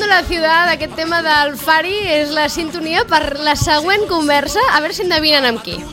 Cambiando la ciudad, aquest tema del Fari és la sintonia per la següent conversa, a veure si endevinen amb qui.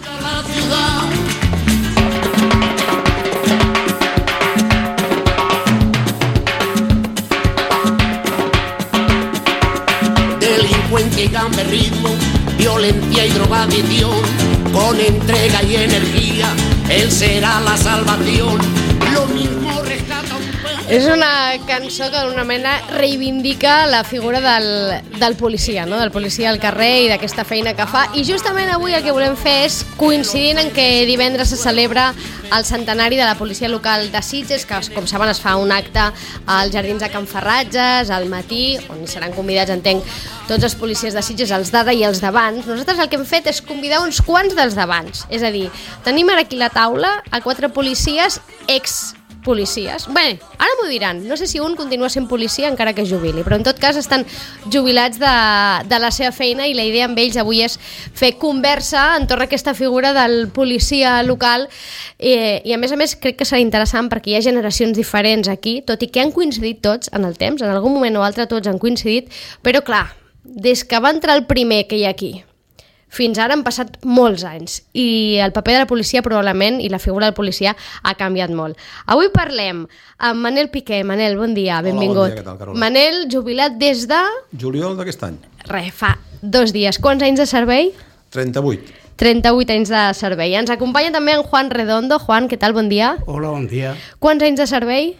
Delincuente y cambia ritmo, violencia y drogadicción, con entrega y energía, él será la salvación. Lo mismo rescata un perro. És una cançó que d'alguna manera reivindica la figura del policia, no? Del policia al carrer i d'aquesta feina que fa. I justament avui el que volem fer és, coincidint en que divendres se celebra el centenari de la policia local de Sitges, que com saben es fa un acte als Jardins de Can Ferratges al matí, on seran convidats, entenc, tots els policies de Sitges, els d'ara i els d'abans. Nosaltres el que hem fet és convidar uns quants dels d'abans. És a dir, tenim ara aquí a la taula a 4 policies ex-policies. Bé, ara m'ho diran. No sé si un continua sent policia encara que jubili, però en tot cas estan jubilats de la seva feina i la idea amb ells avui és fer conversa entorn a aquesta figura del policia local i a més crec que serà interessant perquè hi ha generacions diferents aquí, tot i que han coincidit tots en el temps, en algun moment o altre tots han coincidit, però clar, des que va entrar el primer que hi ha aquí fins ara han passat molts anys i el paper de la policia probablement i la figura del policia ha canviat molt. Avui parlem amb Manel Piqué. Manel, bon dia, benvingut. Hola, bon dia, què tal, Carola? Manel, jubilat des de... Juliol d'aquest any. Fa 2 dies. Quants anys de servei? 38. 38 anys de servei. Ens acompanya també en Juan Redondo. Juan, què tal, bon dia? Hola, bon dia. Quants anys de servei?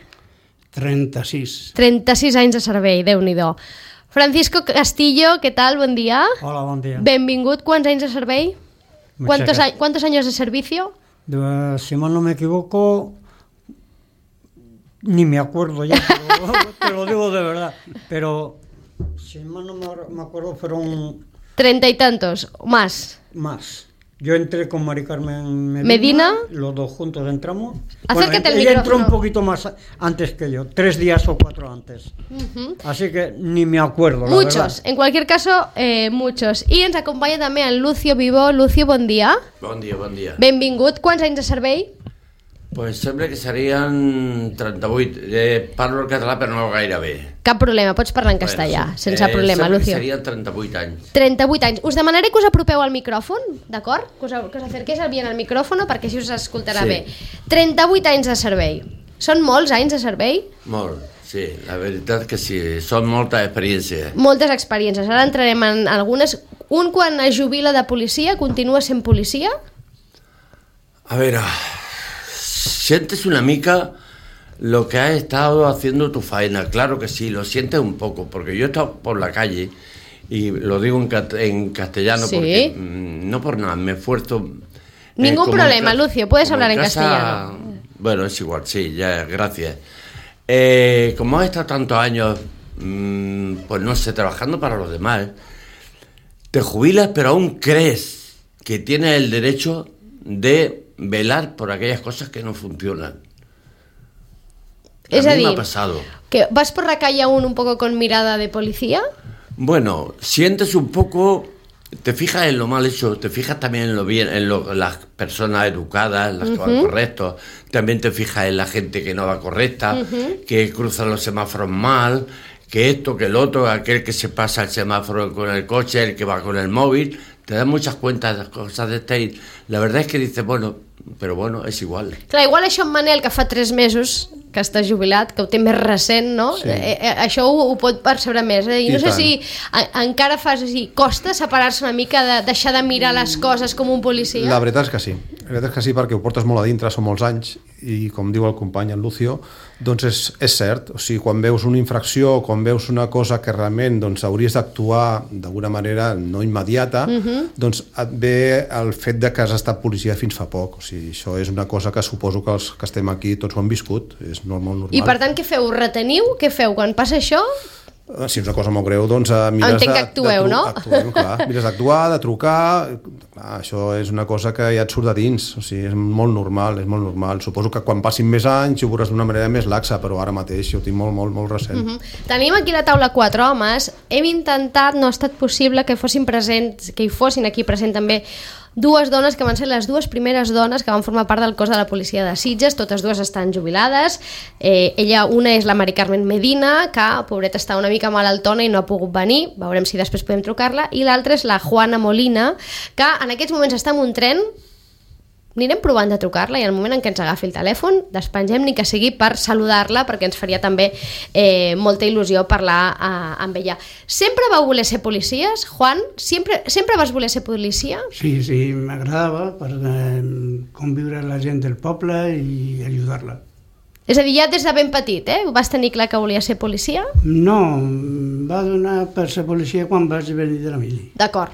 36. 36 anys de servei, Déu-n'hi-do. Francisco Castillo, ¿qué tal? Buen día. Hola, bon dia. Benvingut. ¿Cuántos años de servei? ¿Cuántos años de servicio? Si mal no me equivoco, ni me acuerdo ya, pero te lo digo de verdad. Pero si mal no me acuerdo, fueron... 30 y tantos, más. Más. Yo entré con Mari Carmen Medina. Los dos juntos entramos. Acércate al ella micrófono. entró un poquito más antes que yo, 3 días o 4 antes. Así que ni me acuerdo, la Muchos, verdad. en cualquier caso, muchos. I ens acompanya també en Lucio Vivó. Lucio, bon dia. Bon dia, bon dia. Benvingut. Quants anys de servei? Pues sembla que serien 38. Parlo el català però no gaire bé. Cap problema, pots parlar en castellà, sense problema, sembla Lucio. que serien 38 anys. 38 anys. Us demanaré que us apropeu al micròfon, d'acord? Que us acerqués bien al micròfon perquè així us escoltarà bé. 38 anys de servei. Són molts anys de servei? Molt, sí, la veritat que sí. Són molta experiència. Moltes experiències. Ara entrarem en algunes. Un quan es jubila de policia continua sent policia? A veure, sientes una mica lo que has estado haciendo tu faena. Claro que sí, lo sientes un poco, porque yo he estado por la calle, y lo digo en castellano, ¿Sí? Porque no por nada, me esfuerzo... Ningún como problema, Lucio, puedes como hablar en casa, castellano. Bueno, es igual, sí, ya, gracias. Como has estado tantos años, pues no sé, trabajando para los demás, te jubilas, pero aún crees que tienes el derecho de velar por aquellas cosas que no funcionan. És a a mí dir, me ha pasado. que vas por la calle aún un poco con mirada de policía. Bueno, sientes un poco, te fijas en lo mal hecho, te fijas también en lo bien, las personas educadas, las que van correctos, también te fijas en la gente que no va correcta, que cruza los semáforos mal, que esto, que el otro, aquel que se pasa el semáforo con el coche, el que va con el móvil, te das muchas cuentas de cosas de estas y la verdad es que dices, bueno, però bueno, és igual. Clar, igual això en Manel, que fa 3 mesos que està jubilat, que ho té més recent, no? Sí. Això ho pot percebre més. I no sé tant. si encara fas així, costa separar-se una mica, de deixar de mirar les coses com un policia? La veritat és que sí. La veritat és que sí, perquè ho portes molt a dintre, són molts anys, i com diu el company, en Lucio, doncs és cert. O sigui, quan veus una infracció, quan veus una cosa que realment doncs, hauries d'actuar d'alguna manera no immediata, doncs et ve el fet de que has estat policia fins fa poc. O sigui, això és una cosa que suposo que els que estem aquí tots ho han viscut, és molt normal. I per tant, què feu? Reteniu? Què feu quan passa això? Si és una cosa molt greu, doncs mires entenc que actueu, no? Actuem, clar. Mires d'actuar, de trucar... Clar, això és una cosa que ja et surt de dins. O sigui, és molt normal, és molt normal. Suposo que quan passin més anys ho veuràs d'una manera més laxa, però ara mateix ho tinc molt recent. Tenim aquí a la taula 4 homes. Hem intentat, no ha estat possible que fossin presents, que hi fossin aquí present també dues dones que van ser les dues primeres dones que van formar part del cos de la policia de Sitges, totes dues estan jubilades. Una és la Mari Carmen Medina, que, pobreta, està una mica malaltona i no ha pogut venir, veurem si després podem trucar-la, i l'altra és la Juana Molina, que en aquests moments està en un tren. Anirem provant de trucar-la i en el moment en què ens agafi el telèfon despengem ni que sigui per saludar-la, perquè ens faria també molta il·lusió parlar amb ella. Sempre vau voler ser policies, Juan? Sempre vas voler ser policia? Sí, m'agradava per conviure amb la gent del poble i ajudar-la. És a dir, ja des de ben petit, vas tenir clar que volia ser policia? No, va donar per ser policia quan vaig venir de la mili. D'acord.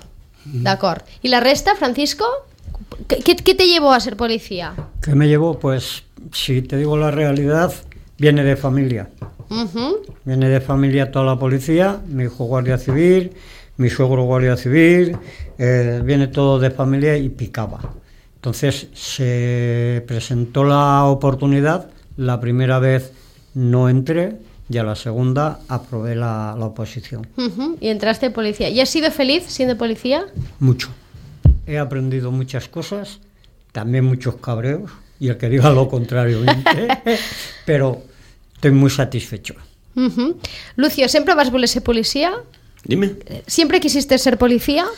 ¿Y la resta, Francisco? ¿Qué te llevó a ser policía? ¿Qué me llevó? Pues, si te digo la realidad, viene de familia. Viene de familia toda la policía, mi hijo guardia civil, mi suegro guardia civil, viene todo de familia y picaba. Entonces se presentó la oportunidad, la primera vez no entré y a la segunda aprobé la oposición. Y entraste en policía. ¿Y has sido feliz siendo policía? Mucho. He aprendido muchas cosas, también muchos cabreos, y el que diga lo contrario, pero estoy muy satisfecho. Lucio, ¿siempre vas a voler ser policía? Dime. ¿Siempre quisiste ser policía?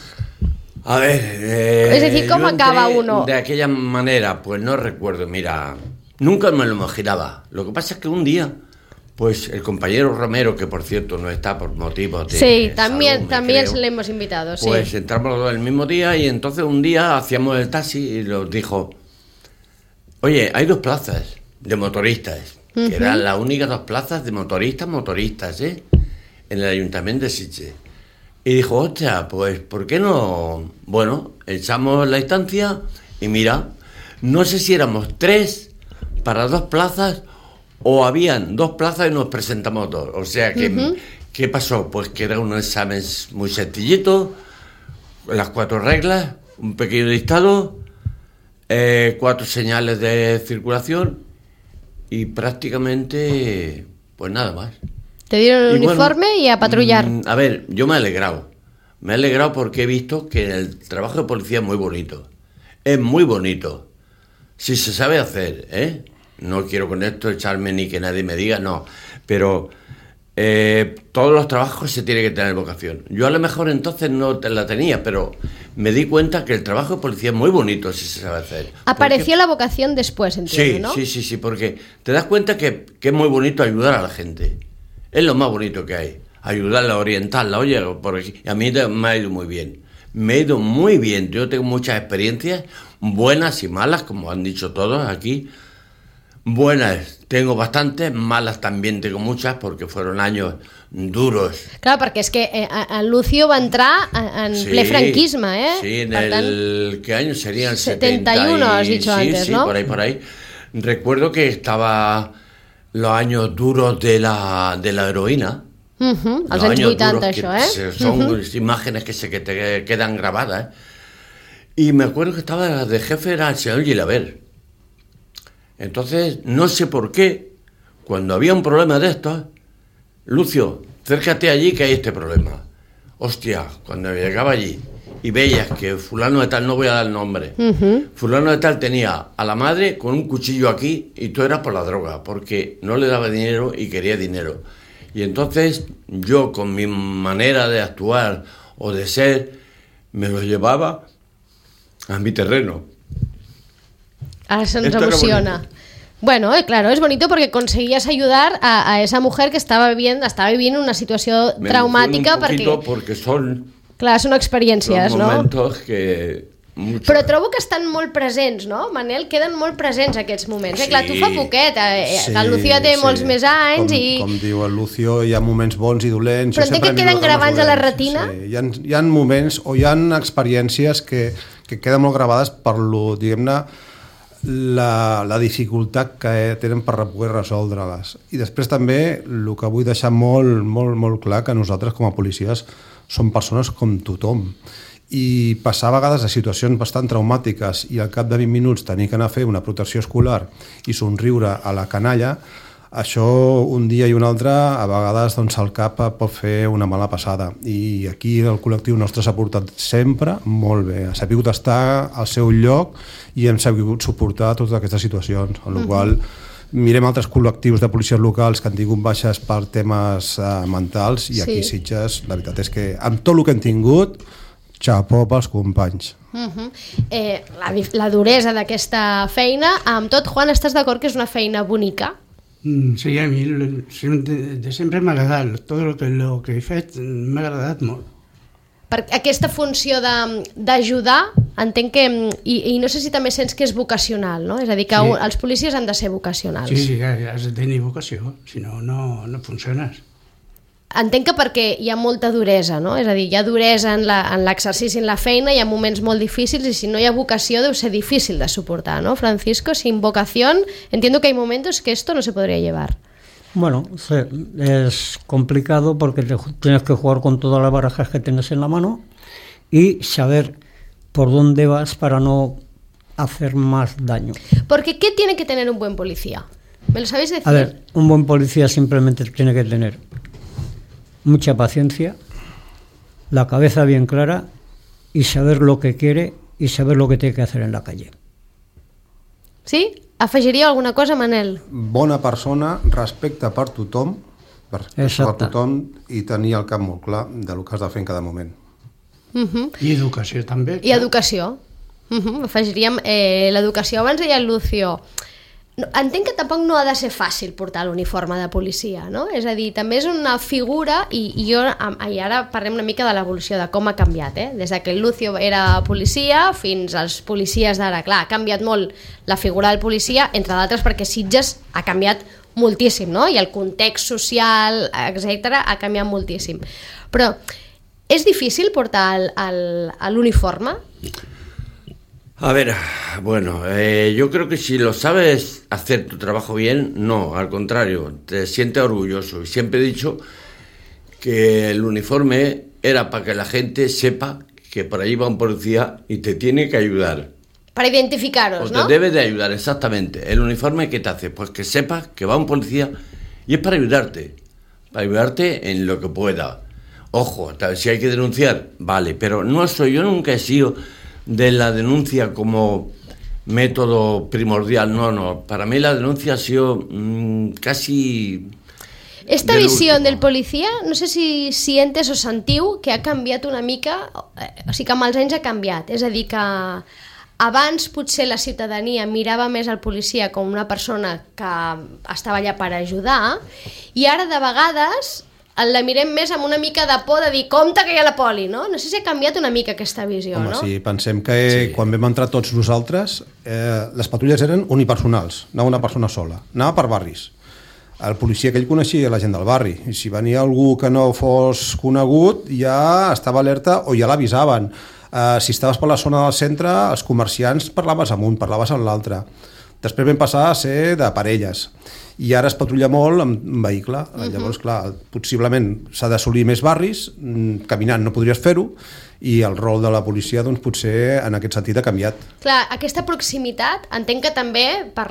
A ver... es decir, ¿cómo acaba uno? De aquella manera, pues no recuerdo, mira, nunca me lo imaginaba. Lo que pasa es que un día, pues el compañero Romero, que por cierto no está por motivos de sí, también creo, le hemos invitado, sí. Pues entramos los dos el mismo día y entonces un día hacíamos el taxi y nos dijo, oye, hay 2 plazas de motoristas, que eran las únicas 2 plazas de motoristas, en el Ayuntamiento de Sitges. Y dijo, hostia, pues ¿por qué no? Bueno, echamos la instancia y mira, no sé si éramos 3 para 2 plazas o habían 2 plazas y nos presentamos 2. O sea que, ¿qué pasó? Pues que era un examen muy sencillito, las 4 reglas, un pequeño listado, 4 señales de circulación y prácticamente, pues nada más. Te dieron el uniforme y a patrullar. A ver, yo me he alegrado. Me he alegrado porque he visto que el trabajo de policía es muy bonito. Es muy bonito. Si se sabe hacer, No quiero con esto echarme ni que nadie me diga, no. Pero todos los trabajos se tiene que tener vocación. Yo a lo mejor entonces no la tenía, pero me di cuenta que el trabajo de policía es muy bonito si se sabe hacer. Apareció la vocación después, entiendo, ¿no? Sí, porque te das cuenta que es muy bonito ayudar a la gente. Es lo más bonito que hay. Ayudarla, orientarla. Oye, por aquí. A mí me ha ido muy bien. Me ha ido muy bien. Yo tengo muchas experiencias, buenas y malas, como han dicho todos aquí. Buenas tengo bastantes, malas también tengo muchas, porque fueron años duros. Claro, perquè és que en Lucio va entrar en ple franquisme, Sí, ¿qué año sería? El 71, has dicho antes, ¿no? Sí, por ahí. Recuerdo que estaba los años duros de la heroína. Els anys 80, això, Son imágenes que te quedan grabadas. Y me acuerdo que estaba de jefe, era el señor Gilaber. Entonces, no sé por qué, cuando había un problema de estos, Lucio, acércate allí que hay este problema. Hostia, cuando llegaba allí y veías que fulano de tal, no voy a dar el nombre, fulano de tal tenía a la madre con un cuchillo aquí y todo era por la droga, porque no le daba dinero y quería dinero. Y entonces yo, con mi manera de actuar o de ser, me lo llevaba a mi terreno. Ahora se nos emociona. Bueno, claro, es bonito porque conseguías ayudar a esa mujer que estava viviendo una situació traumàtica. Porque son... Clar, són experiències, no? Momentos que... Però trobo que estan molt presents, no, Manel? Queden molt presents aquests moments. Clar, tu fa poquet, el Lucio ja té molts més anys com diu el Lucio, hi ha moments bons i dolents. Però entenc que queden gravats a la retina? Sí. Hi ha moments o hi ha experiències que queden molt gravades per diguem-ne, la dificultat que tenen per poder resoldre-les. I després també el que vull deixar molt clar, que nosaltres com a policies som persones com tothom, i passar a vegades de situacions bastant traumàtiques i al cap de 20 minuts tenir que anar a fer una protecció escolar i somriure a la canalla, Això un dia i un altre a vegades doncs, el cap pot fer una mala passada i aquí el col·lectiu nostre s'ha portat sempre molt bé, ha sabut estar al seu lloc i hem sabut suportar totes aquestes situacions, amb la qual mirem altres col·lectius de policies locals que han tingut baixes per temes mentals i aquí Sitges la veritat és que amb tot el que hem tingut xapó pels companys. La duresa d'aquesta feina, amb tot, Juan, estàs d'acord que és una feina bonica? Sí, a mi de sempre m'ha agradat, tot el que he fet m'ha agradat molt. Per aquesta funció d'ajudar, entenc que, i no sé si també sents que és vocacional, no? És a dir, que els policies han de ser vocacionals. Sí, has de tenir vocació, si no, no funciones. Entenc que perquè hi ha molta duresa, no? És a dir, hi ha duresa en l'exercici, en la feina, hi ha moments molt difícils i si no hi ha vocació deu ser difícil de soportar, ¿no? Francisco, sin vocación, entiendo que hay momentos que esto no se podría llevar. Bueno, es complicado porque tienes que jugar con todas las barajas que tienes en la mano y saber por dónde vas para no hacer más daño. Porque, ¿qué tiene que tener un buen policía? ¿Me lo sabéis decir? A ver, un buen policía simplemente tiene que tener mucha paciencia, la cabeza bien clara y saber lo que quiere y saber lo que tiene que hacer en la calle. Sí? Afegiria alguna cosa, Manel? Bona persona, respecte per tothom, i tenir el cap molt clar del que has de fer en cada moment. I educació també. I educació. Afegiríem l'educació. Abans deia el Lucio, entenc que tampoc no ha de ser fàcil portar l'uniforme de policia, no? És a dir, també és una figura i ara parlem una mica de l'evolució, de com ha canviat, des de que el Lucio era policia fins als policies d'ara. Clar, ha canviat molt la figura del policia, entre d'altres perquè Sitges ha canviat moltíssim, no? I el context social, etc., ha canviat moltíssim. Però és difícil portar l'uniforme? A ver, bueno, yo creo que si lo sabes hacer tu trabajo bien, no, al contrario, te sientes orgulloso. Y siempre he dicho que el uniforme era para que la gente sepa que por ahí va un policía y te tiene que ayudar. Para identificaros, ¿no? Te debe de ayudar, exactamente. El uniforme, ¿qué te hace? Pues que sepas que va un policía y es para ayudarte en lo que pueda. Ojo, si hay que denunciar, vale, pero yo nunca he sido de la denuncia como método primordial, no, para mí la denuncia ha sido casi... Esta visió del policia, no sé si sientes o sentiu que ha canviat una mica, o sigui que amb els anys ha canviat, és a dir que abans potser la ciutadania mirava més al policia com una persona que estava allà per ajudar i ara de vegades la mirem més amb una mica de por de dir compte que hi ha la poli, no? No sé si ha canviat una mica aquesta visió, no? Sí, pensem que quan vam entrar tots nosaltres les patrulles eren unipersonals, anava una persona sola, anava per barris. El policia que ell coneixia la gent del barri i si venia algú que no fos conegut ja estava alerta o ja l'avisaven. Si estaves per la zona del centre, els comerciants parlaves amb un, parlaves amb l'altre. Després vam passar a ser de parelles i ara es patrulla molt amb vehicle. Llavors, clar, possiblement s'ha d'assolir més barris, caminant no podries fer-ho i el rol de la policia doncs, potser en aquest sentit ha canviat. Clar, aquesta proximitat entenc que també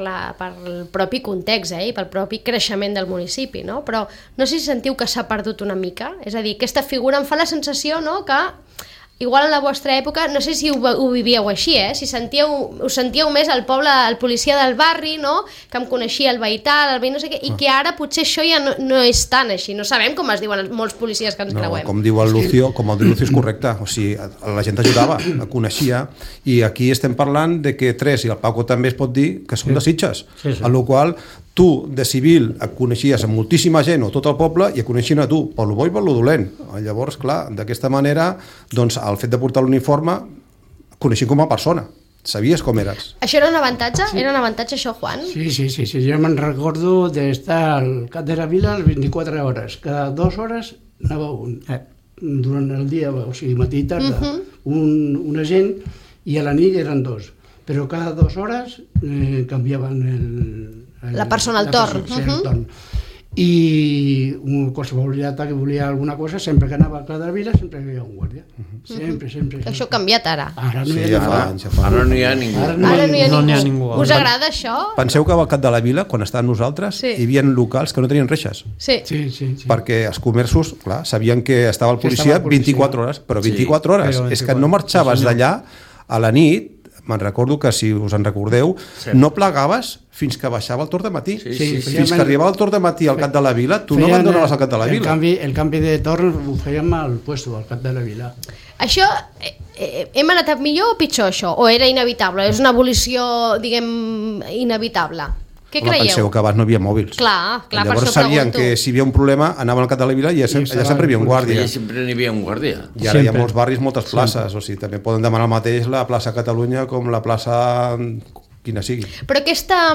pel propi context i pel propi creixement del municipi, no? Però no sé si sentiu que s'ha perdut una mica, és a dir, aquesta figura em fa la sensació, no?, que igual en la vostra època, no sé si ho vivíeu així, si us sentíeu més el poble, el policia del barri, no?, que em coneixia el veí tal, el veí no sé què, i que ara potser això ja no és tan així. No sabem com es diuen molts policies que ens creuem. Com diu el Lucio, és correcte. O sigui, la gent ajudava, la coneixia, i aquí estem parlant de que tres, i el Paco també es pot dir, que són de Sitges. A la qual tu, de civil, et coneixies amb moltíssima gent o tot el poble i et coneixien a tu, per lo bo i per lo dolent. Llavors, clar, d'aquesta manera, doncs, el fet de portar l'uniforme, coneixien com a persona. Sabies com eres. Això era un avantatge? Sí. Era un avantatge això, Juan? Sí. Jo me'n recordo d'estar al cap de la vila les 24 hores. Cada 2 hores anava un. Durant el dia, o sigui, matí i tarda, un agent, i a la nit eren 2. Però cada 2 hores canviaven la persona al torn. Sí, el torn. i qualsevol data que volia alguna cosa, sempre que anava al Pla de la Vila sempre hi havia un guàrdia, sempre. Això ha canviat ara. Ara no Sí, hi ja ha fa ningú. anys, ja fa Ara anys. no hi ha ningú. Ara Ara no hi ha ningú. Us agrada això? Penseu que al Cap de la Vila, quan estàvem nosaltres, Sí. hi havia locals que no tenien reixes. Sí. Sí. Perquè els comerços, clar, sabien que estava el Que policia estava el policia. 24 hores, però 24 hores. Però És que no marxaves d'allà a la nit, me'n recordo que, si us en recordeu, no plegaves fins que baixava el torn de matí. Sí, Fins que arribava el torn de matí al Cap de la Vila, tu no abandonaves el Cap de la Vila. El canvi de torn ho fèiem al puesto, al Cap de la Vila. Això, hem anat a millor o pitjor, això? O era inevitable? És una evolució, diguem, inevitable? Què Home, creieu? penseu que abans no hi havia mòbils. Clar, per Llavors això sabien pregunto. que si hi havia un problema anaven al Cap de la Vila i allà sempre hi havia un guàrdia. Allà sempre n'hi havia un guàrdia. I ara hi ha Sempre. molts barris, moltes places, o sigui, també poden demanar el mateix la plaça Catalunya com la plaça quina sigui. Però aquesta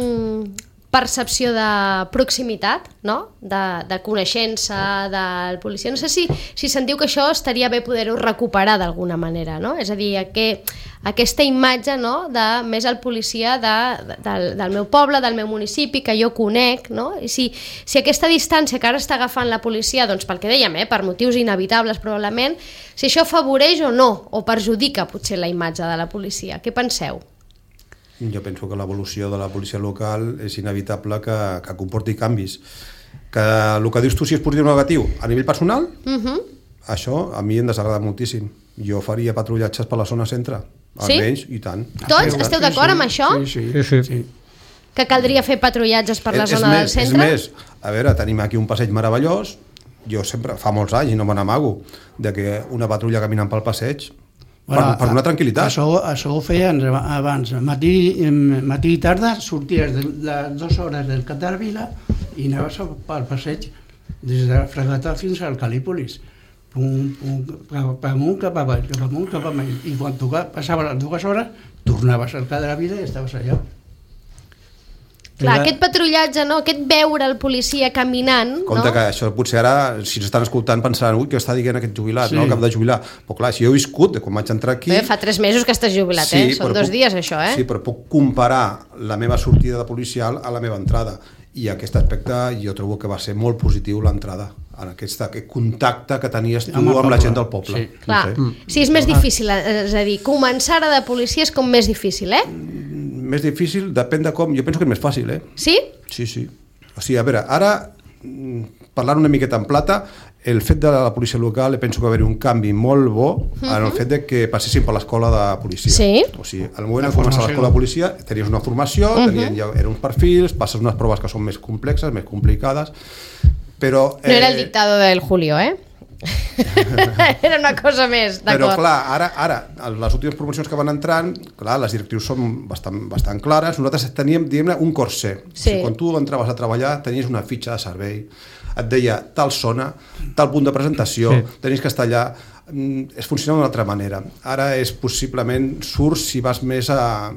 percepció de proximitat, no? de coneixença del policia, no sé si sentiu que això estaria bé poder-ho recuperar d'alguna manera, no? És a dir, aquesta imatge, no? de més el policia del meu poble, del meu municipi, que jo conec, no? I si aquesta distància que ara està agafant la policia, doncs pel que dèiem, per motius inevitables probablement, si això afavoreix o no, o perjudica potser la imatge de la policia. Què penseu? Jo penso que l'evolució de la policia local és inevitable que comporti canvis. Que el que dius tu, si és positiu o negatiu, a nivell personal, això a mi em desagrada moltíssim. Jo faria patrullatges per la zona centre, almenys, i tant. Tots esteu d'acord amb això? Sí. Que caldria fer patrullatges per la zona del centre? És més, a veure, tenim aquí un passeig meravellós, jo sempre, fa molts anys, i no me n'amago, de que una patrulla caminant pel passeig, per una tranquil·litat. Això ho feien abans, matí i tarda, sorties de les 2 hores del Cap de la Vila i anaves pel passeig des de Fragata fins al Calípolis, cap amunt, cap avall, cap amunt, cap avall, i quan passaven les 2 hores tornaves al Cap de la Vila i estaves allà. Clar, aquest patrullatge, no? Aquest veure el policia caminant, Compte no? que això potser ara, si ens estan escoltant, pensaran, ui, què està dient aquest jubilat, Sí. no? Acaba de jubilar. Però clar, si jo he viscut, de quan vaig entrar aquí... Fa 3 mesos que estàs jubilat, Són 2 dies, això, Sí, però puc comparar la meva sortida de policial a la meva entrada. I aquest aspecte jo trobo que va ser molt positiu l'entrada, en aquest contacte que tenies tu amb la gent del poble. Sí. Clar, No sé. sí, és més difícil, és a dir, començar ara de policia és com més difícil, Més difícil, depèn de com. Jo penso que és més fàcil, Sí? Sí. O sigui, a veure, ara, parlant una miqueta en plata, el fet de la policia local, penso que va haver-hi un canvi molt bo en el fet de que passessin per l'escola de policia. Sí. O sigui, al moment de començar l'escola de policia, tenies una formació, eren uns perfils, passes unes proves que són més complexes, més complicades, però... No era el dictado del Julio, Era una cosa més, Però d'acord. clar, ara, les últimes promocions que van entrant, clar, les directrius són bastant clares. Nosaltres teníem, diguem-ne, un corsé. Sí. O sigui, quan tu entraves a treballar tenies una fitxa de servei, et deia tal zona, tal punt de presentació, tenies que estar allà, es funcionava d'una altra manera. Ara és possiblement surts si vas més a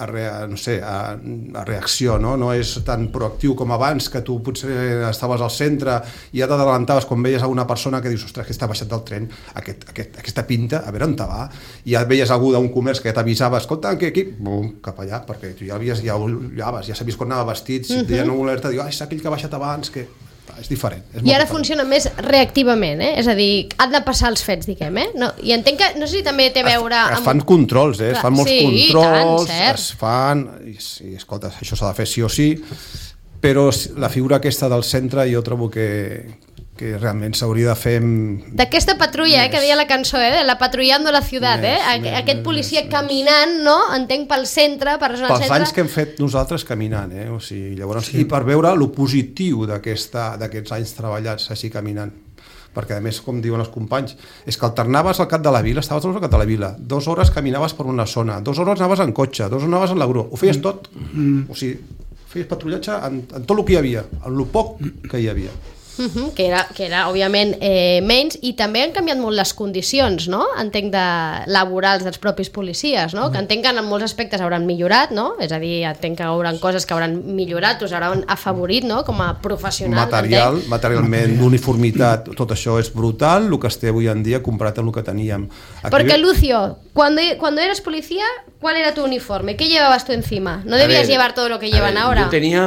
reacció, no? No és tan proactiu com abans, que tu potser estaves al centre i ja t'adelantaves quan veies alguna persona que dius, ostres, que està baixat del tren, aquesta pinta, a veure on te va, i ja veies algú d'un comerç que ja t'avisava, escolta, que aquí, bum, cap allà, perquè tu ja sabies quan anava vestit, si et deien una alerta, dius, és aquell que ha baixat abans, que és diferent. I ara funciona més reactivament, És a dir, han de passar els fets, diguem, No, i entenc que, no sé si també té a veure... Es fan controls, es fan molts controls, cert. es fan... I escolta, això s'ha de fer sí o sí, però la figura aquesta del centre jo trobo que realment s'hauria de fer... D'aquesta patrulla, que deia la cançó, de la patrullando la ciutat, aquest policia caminant, no? Entenc pel centre, per la zona Pels centre. anys que hem fet nosaltres caminant, O sigui, llavors, i per veure lo positiu d'aquests anys treballats així caminant. Perquè a més, com diuen els companys, és que alternaves al Cap de la Vila, estaves al Cap de la Vila, 2 hores caminaves per una zona, 2 hores anaves en cotxe, 2 hores anaves en la grua, ho feies tot. O sigui, feies patrullatge en tot el que hi havia, en el poc que hi havia. Que era òbviament menys, i també han canviat molt les condicions, no? Entenc laborals dels propis policies, no? Que entenc que en molts aspectes hauran millorat, no? És a dir, entenc que hauran coses que hauran millorat, us hauran afavorit, no? Com a professional. Materialment, d'uniformitat, tot això és brutal, el que es té avui en dia comparat amb el que teníem. Porque, Lucio, cuando eras policía, ¿cuál era tu uniforme? ¿Qué llevabas tú encima? ¿No debías llevar todo lo que llevan ahora? Yo tenía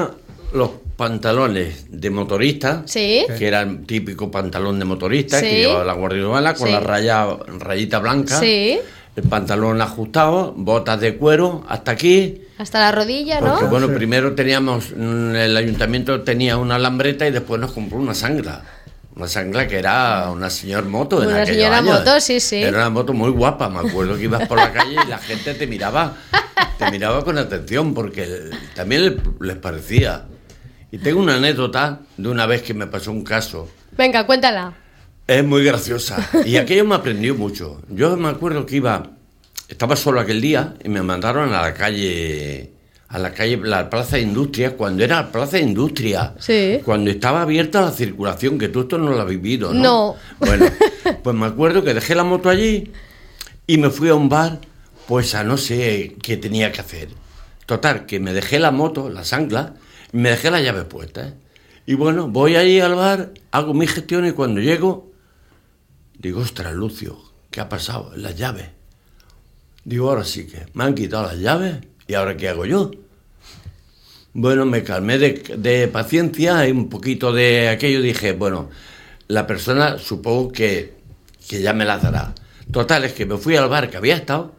los pantalones de motorista, Sí. que era el típico pantalón de motorista Sí. que llevaba la Guardia Urbana con Sí. la rayita blanca, Sí. el pantalón ajustado, botas de cuero hasta aquí. Hasta la rodilla, Porque ¿no? bueno, primero teníamos, el ayuntamiento tenía una alambreta y después nos compró una sangla. Una sangla que era una señora moto en Una aquellos señora años. moto, sí, sí. Era una moto muy guapa, me acuerdo que ibas por la calle y la gente te miraba con atención porque también les parecía. Y tengo una anécdota de una vez que me pasó un caso. Venga, cuéntala. Es muy graciosa. Y aquello me aprendió mucho. Yo me acuerdo que estaba solo aquel día y me mandaron a la calle, la Plaza de Industria, cuando era la Plaza de Industria. Sí. Cuando estaba abierta la circulación, que tú esto no lo has vivido, ¿no? No. Bueno, pues me acuerdo que dejé la moto allí y me fui a un bar, pues a no sé qué tenía que hacer. Total, que me dejé la moto, la sangla, y me dejé las llaves puestas. Y bueno, voy allí al bar, hago mis gestiones y cuando llego, digo, ostras, Lucio, ¿qué ha pasado? Las llaves. Digo, ahora sí que me han quitado las llaves y ahora ¿qué hago yo? Bueno, me calmé de paciencia y un poquito de aquello, dije, bueno, la persona supongo que ya me las dará. Total, es que me fui al bar que había estado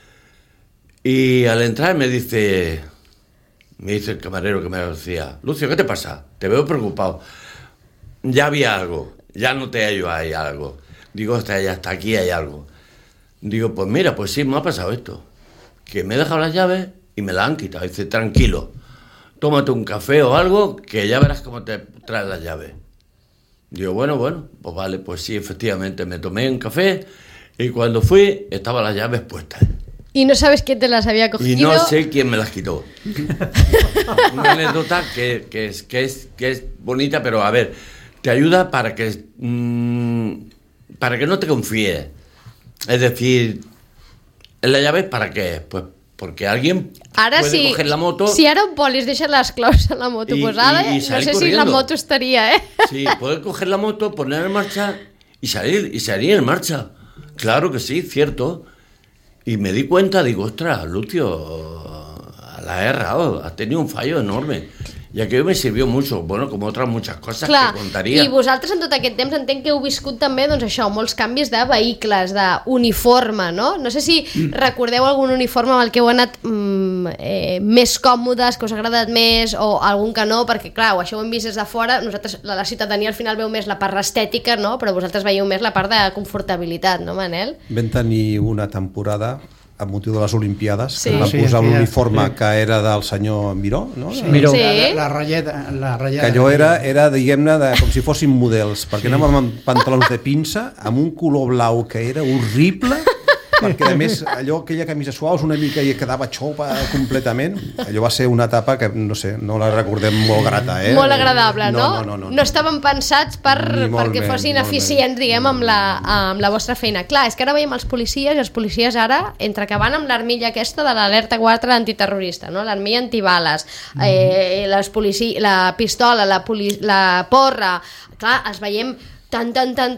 y al entrar me dice el camarero que me decía, Lucio, ¿qué te pasa? Te veo preocupado. Ya había algo, ya noté yo ahí algo. Digo, hasta aquí hay algo. Digo, pues mira, pues sí, me ha pasado esto. Que me he dejado las llaves y me las han quitado. Dice, tranquilo, tómate un café o algo que ya verás cómo te traes las llaves. Digo, bueno, pues vale, pues sí, efectivamente, me tomé un café y cuando fui estaban las llaves puestas. Y no sabes quién te las había cogido. Y no sé quién me las quitó. Una anécdota que es bonita, pero a ver, te ayuda para que no te confíes. Es decir, ¿la llave para qué? Pues porque alguien Ara puede coger la moto. Si ara un poli es deixa les claus a la moto posada, y no salir sé si corriendo. la moto estaría, ¿eh? Sí, puede coger la moto, poner en marcha y salir en marcha. Claro que sí, cierto. Y me di cuenta, digo, ostras, Lucio, la he errado, has tenido un fallo enorme. I aquello me sirvió mucho, bueno, com otras muchas cosas Clar, que contaria. i vosaltres en tot aquest temps entenc que heu viscut també doncs això, molts canvis de vehicles, d'uniforme, no? No sé si recordeu algun uniforme amb el que heu anat més còmodes, que us ha agradat més, o algun que no, perquè clar, això ho hem vist des de fora, nosaltres, la ciutadania al final veu més la part estètica, no? Però vosaltres veieu més la part de confortabilitat, no, Manel? Vam tenir una temporada amb motiu de les Olimpiades, Sí. que va Sí, posar aquella- l'uniforme sí. que era del senyor Miró, no? Sí, Miró. Sí. la ratllada. Que allò era diguem-ne, com si fossin models, perquè anàvem amb pantalons de pinça, amb un color blau que era horrible, perquè a més aquella camisa suau una mica i quedava xopa completament. Allò va ser una etapa que, no sé, no la recordem molt grata, eh? Molt agradable, no? No estaven pensats Ni molt perquè menys, fossin molt eficients, diguem, amb la vostra feina. Clar, és que ara veiem els policies, i els policies ara, entre que van amb l'armilla aquesta de l'alerta 4 antiterrorista, no? L'armilla antibales, la pistola, la porra, clar, els veiem amb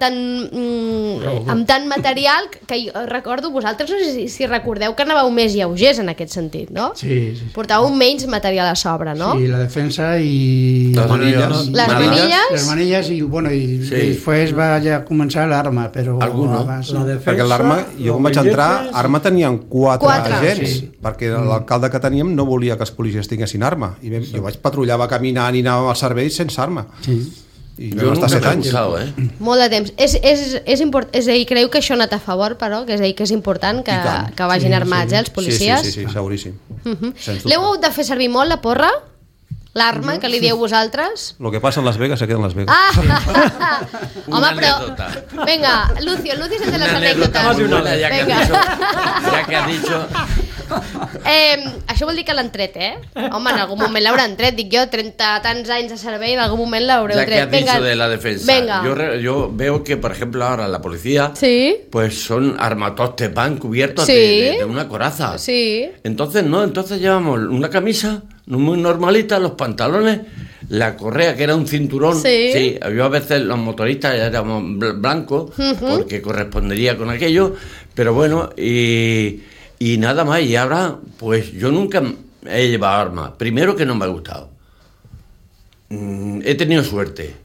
tant material que jo recordo, vosaltres no sé si recordeu que anàveu més lleugers en aquest sentit, no? Sí. Portàveu menys material a sobre, no? Sí, la defensa y Las manillas. Las manillas. Las manillas y bueno, y Sí. después va a comenzar el arma, pero Alguno. abans La no. defensa, Perquè l'arma, jo quan vaig entrar, arma tenien quatre Quatre. agents, Sí. perquè l'alcalde que teníem no volia que els policies tinguessin arma. I jo vaig patrullar, va caminant i anàvem al servei sense arma. Sí. I Jo vam estar nunca 7 m'he anys. usado, Molt de temps. És a dir, creu que això ha anat a favor, però? Que és a dir, que és important que I tant. que vagin armats, els policies? Sí, seguríssim. Sens dubte. L'heu hagut de fer servir molt, la porra? L'arma, que li dieu vosaltres? Lo que passa en Las Vegas se queda en Las Vegas. Una Home, però... anécdota. Venga, Lucio és el de les Una anécdota anècdotes. muy buena, ya que has dicho. Això vol dir que l'han tret, eh? Home, en algun moment l'hauran tret. Dic jo, 30 tants anys de servei, en algun moment l'haureu Ya que tret. has dicho de la defensa, Venga. yo veo que, por ejemplo, ahora la policía, Sí, pues son armatostes, van cubiertos Sí. de una coraza. sí. Entonces llevamos una camisa muy normalita, los pantalones, la correa que era un cinturón. Sí. Yo a veces los motoristas éramos blancos porque correspondería con aquello, pero bueno, y nada más. Y ahora, pues yo nunca he llevado armas. Primero que no me ha gustado. he tenido suerte.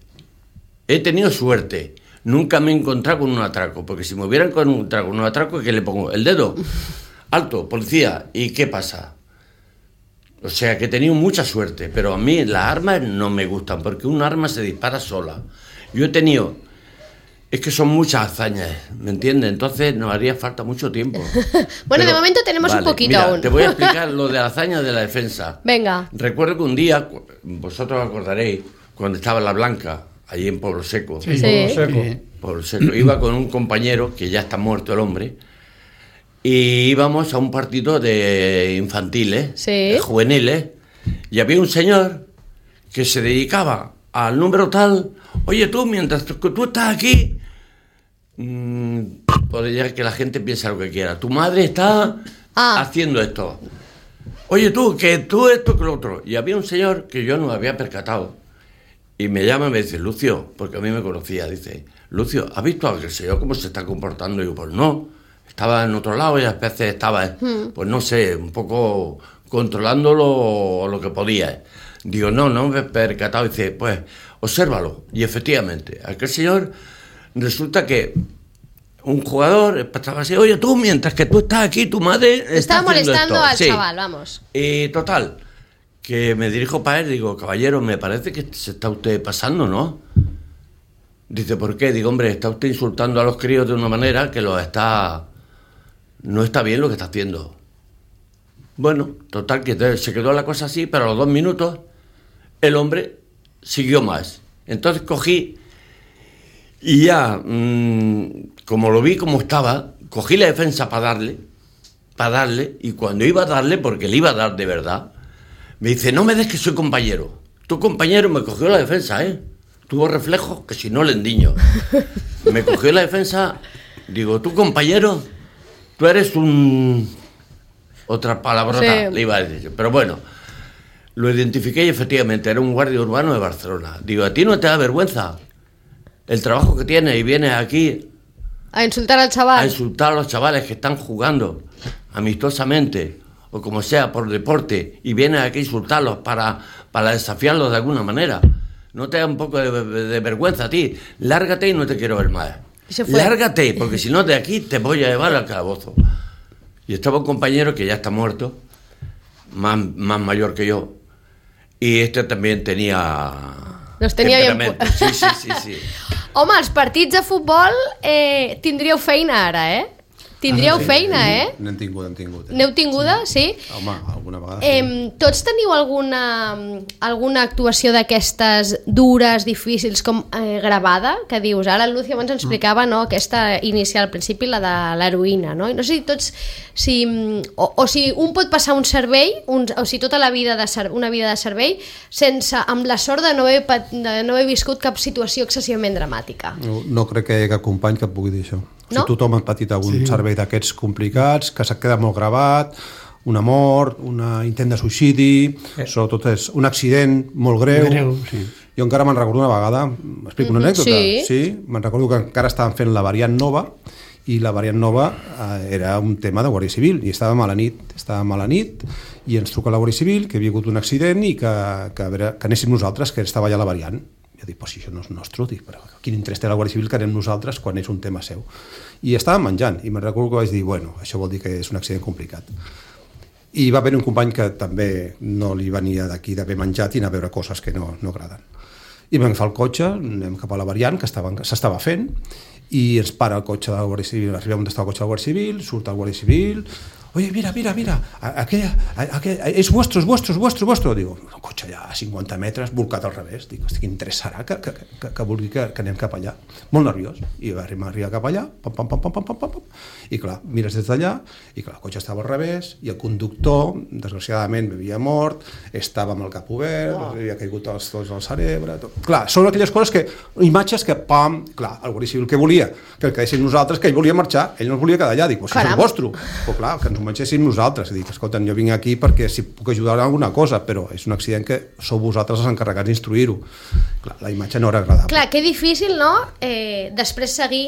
Nunca me he encontrado con un atraco, porque si me hubiera encontrado con un atraco, ¿qué le pongo? El dedo. Alto, policía. ¿Y qué pasa? O sea, que he tenido mucha suerte, pero a mí las armas no me gustan, porque un arma se dispara sola. Yo he tenido... Es que son muchas hazañas, ¿me entiendes? Entonces nos haría falta mucho tiempo. Bueno, de momento tenemos un poquito aún. Te voy a explicar lo de la hazaña de la defensa. Venga. Recuerdo que un día, vosotros acordaréis, cuando estaba la Blanca, allí en Pueblo Seco. Sí, Sí. Pueblo Seco. Pueblo Seco. Iba con un compañero, que ya está muerto el hombre, y íbamos a un partido de infantiles, Sí. de juveniles, y había un señor que se dedicaba al número tal. Oye, tú, mientras que tú estás aquí, podría que la gente piense lo que quiera. Tu madre está haciendo esto. Oye, tú, que tú esto, que lo otro. Y había un señor que yo no me había percatado. Y me llama y me dice, Lucio, porque a mí me conocía, dice, Lucio, ¿has visto a aquel señor cómo se está comportando? Y yo, pues no, estaba en otro lado y a veces estaba, pues no sé, un poco controlándolo lo que podía. Digo, no me he percatado. Y dice, pues, obsérvalo. Y efectivamente, aquel señor, resulta que un jugador estaba así, oye, tú, mientras que tú estás aquí, tu madre Estaba molestando esto. al Sí. chaval, vamos. Y total, que me dirijo para él, digo, caballero, me parece que se está usted pasando, ¿no? Dice, ¿por qué? Digo, hombre, está usted insultando a los críos de una manera que no está bien lo que está haciendo. Bueno, total, que se quedó la cosa así, pero a los 2 minutos el hombre siguió más. Entonces cogí y ya, como lo vi como estaba, cogí la defensa para darle, y cuando iba a darle, porque le iba a dar de verdad, me dice, no me des que soy compañero. Tu compañero me cogió la defensa, Tuvo reflejos que si no le endiño. Me cogió la defensa, digo, tu compañero, tú eres un... Otra palabrota, Sí. le iba a decir. Pero bueno, lo identifiqué y efectivamente era un guardia urbano de Barcelona. Digo, ¿a ti no te da vergüenza el trabajo que tienes y vienes aquí A insultar al a chaval. insultar a los chavales que están jugando amistosamente o como sea por deporte y vienes aquí a insultarlos para desafiarlos de alguna manera? ¿No te da un poco de vergüenza a ti? Lárgate y no te quiero ver más. Y se fue. Lárgate, porque si no de aquí te voy a llevar al calabozo. Y estaba un compañero que ya está muerto, más mayor que yo, y este también tenía... Los tenia bien... temperamento. Sí. Home, els partits de futbol tindríeu feina ara, Tindríeu feina, N'hem tingut. N'heu tinguda, sí? Home, alguna vegada sí. Tots teniu alguna actuació d'aquestes dures, difícils, com gravada, que dius, ara el Lucio abans ens explicava, no?, aquesta inicial al principi, la de l'heroïna, no? I no sé si tots, si un pot passar un servei, o si tota la vida una vida de servei, amb la sort de no haver viscut cap situació excessivament dramàtica. No crec que hi hagi cap company que et pugui dir això. No? Si tothom ha patit algun servei d'aquests complicats, que s'ha quedat molt gravat, una mort, un intent de suïcidi, sobretot és un accident molt greu. Sí. Jo encara me'n recordo una vegada, m'explico una anècdota? Sí. Me'n recordo que encara estàvem fent la variant nova, i la variant nova era un tema de Guàrdia Civil, i estàvem a la nit, i ens truca la Guàrdia Civil, que havia hagut un accident i que anéssim nosaltres, que estava allà la variant. Jo dic, però si això no és nostre, dic, però quin interès té la Guàrdia Civil que anem nosaltres quan és un tema seu? I estàvem menjant, i me'n recordo que vaig dir, bueno, això vol dir que és un accident complicat. I va haver un company que també no li venia d'aquí d'haver menjat i anar a veure coses que no agraden. I vam agafar el cotxe, anem cap a la variant, que s'estava fent, i ens para el cotxe de la Guàrdia Civil, arribem on està el cotxe de la Guàrdia Civil, surt el Guàrdia Civil, oye, mira, es vuestro. Digo, un cotxe allà a 50 metres, volcat al revés. Dic, hosti, quin interès serà que vulgui que anem cap allà. Molt nerviós. I va arribar cap allà, pam. I clar, mires des d'allà, i clar, el cotxe estava al revés, i el conductor, desgraciadament, havia mort, estava amb el cap obert, havia caigut tots al cerebre... Tot. Clar, són aquelles coses imatges que, pam, clar, el Guàrdia Civil que volia? Que el quedéssim nosaltres, que ell volia marxar, ell no es volia quedar allà. Dic, si és el vostre. Però clar, que ens ho menjéssim nosaltres. Dic, escolta, jo vinc aquí perquè si puc ajudar en alguna cosa, però és un accident que sou vosaltres els encarregats d'instruir-ho. Clar, la imatge no era agradable. Clar, que difícil, no?, després seguir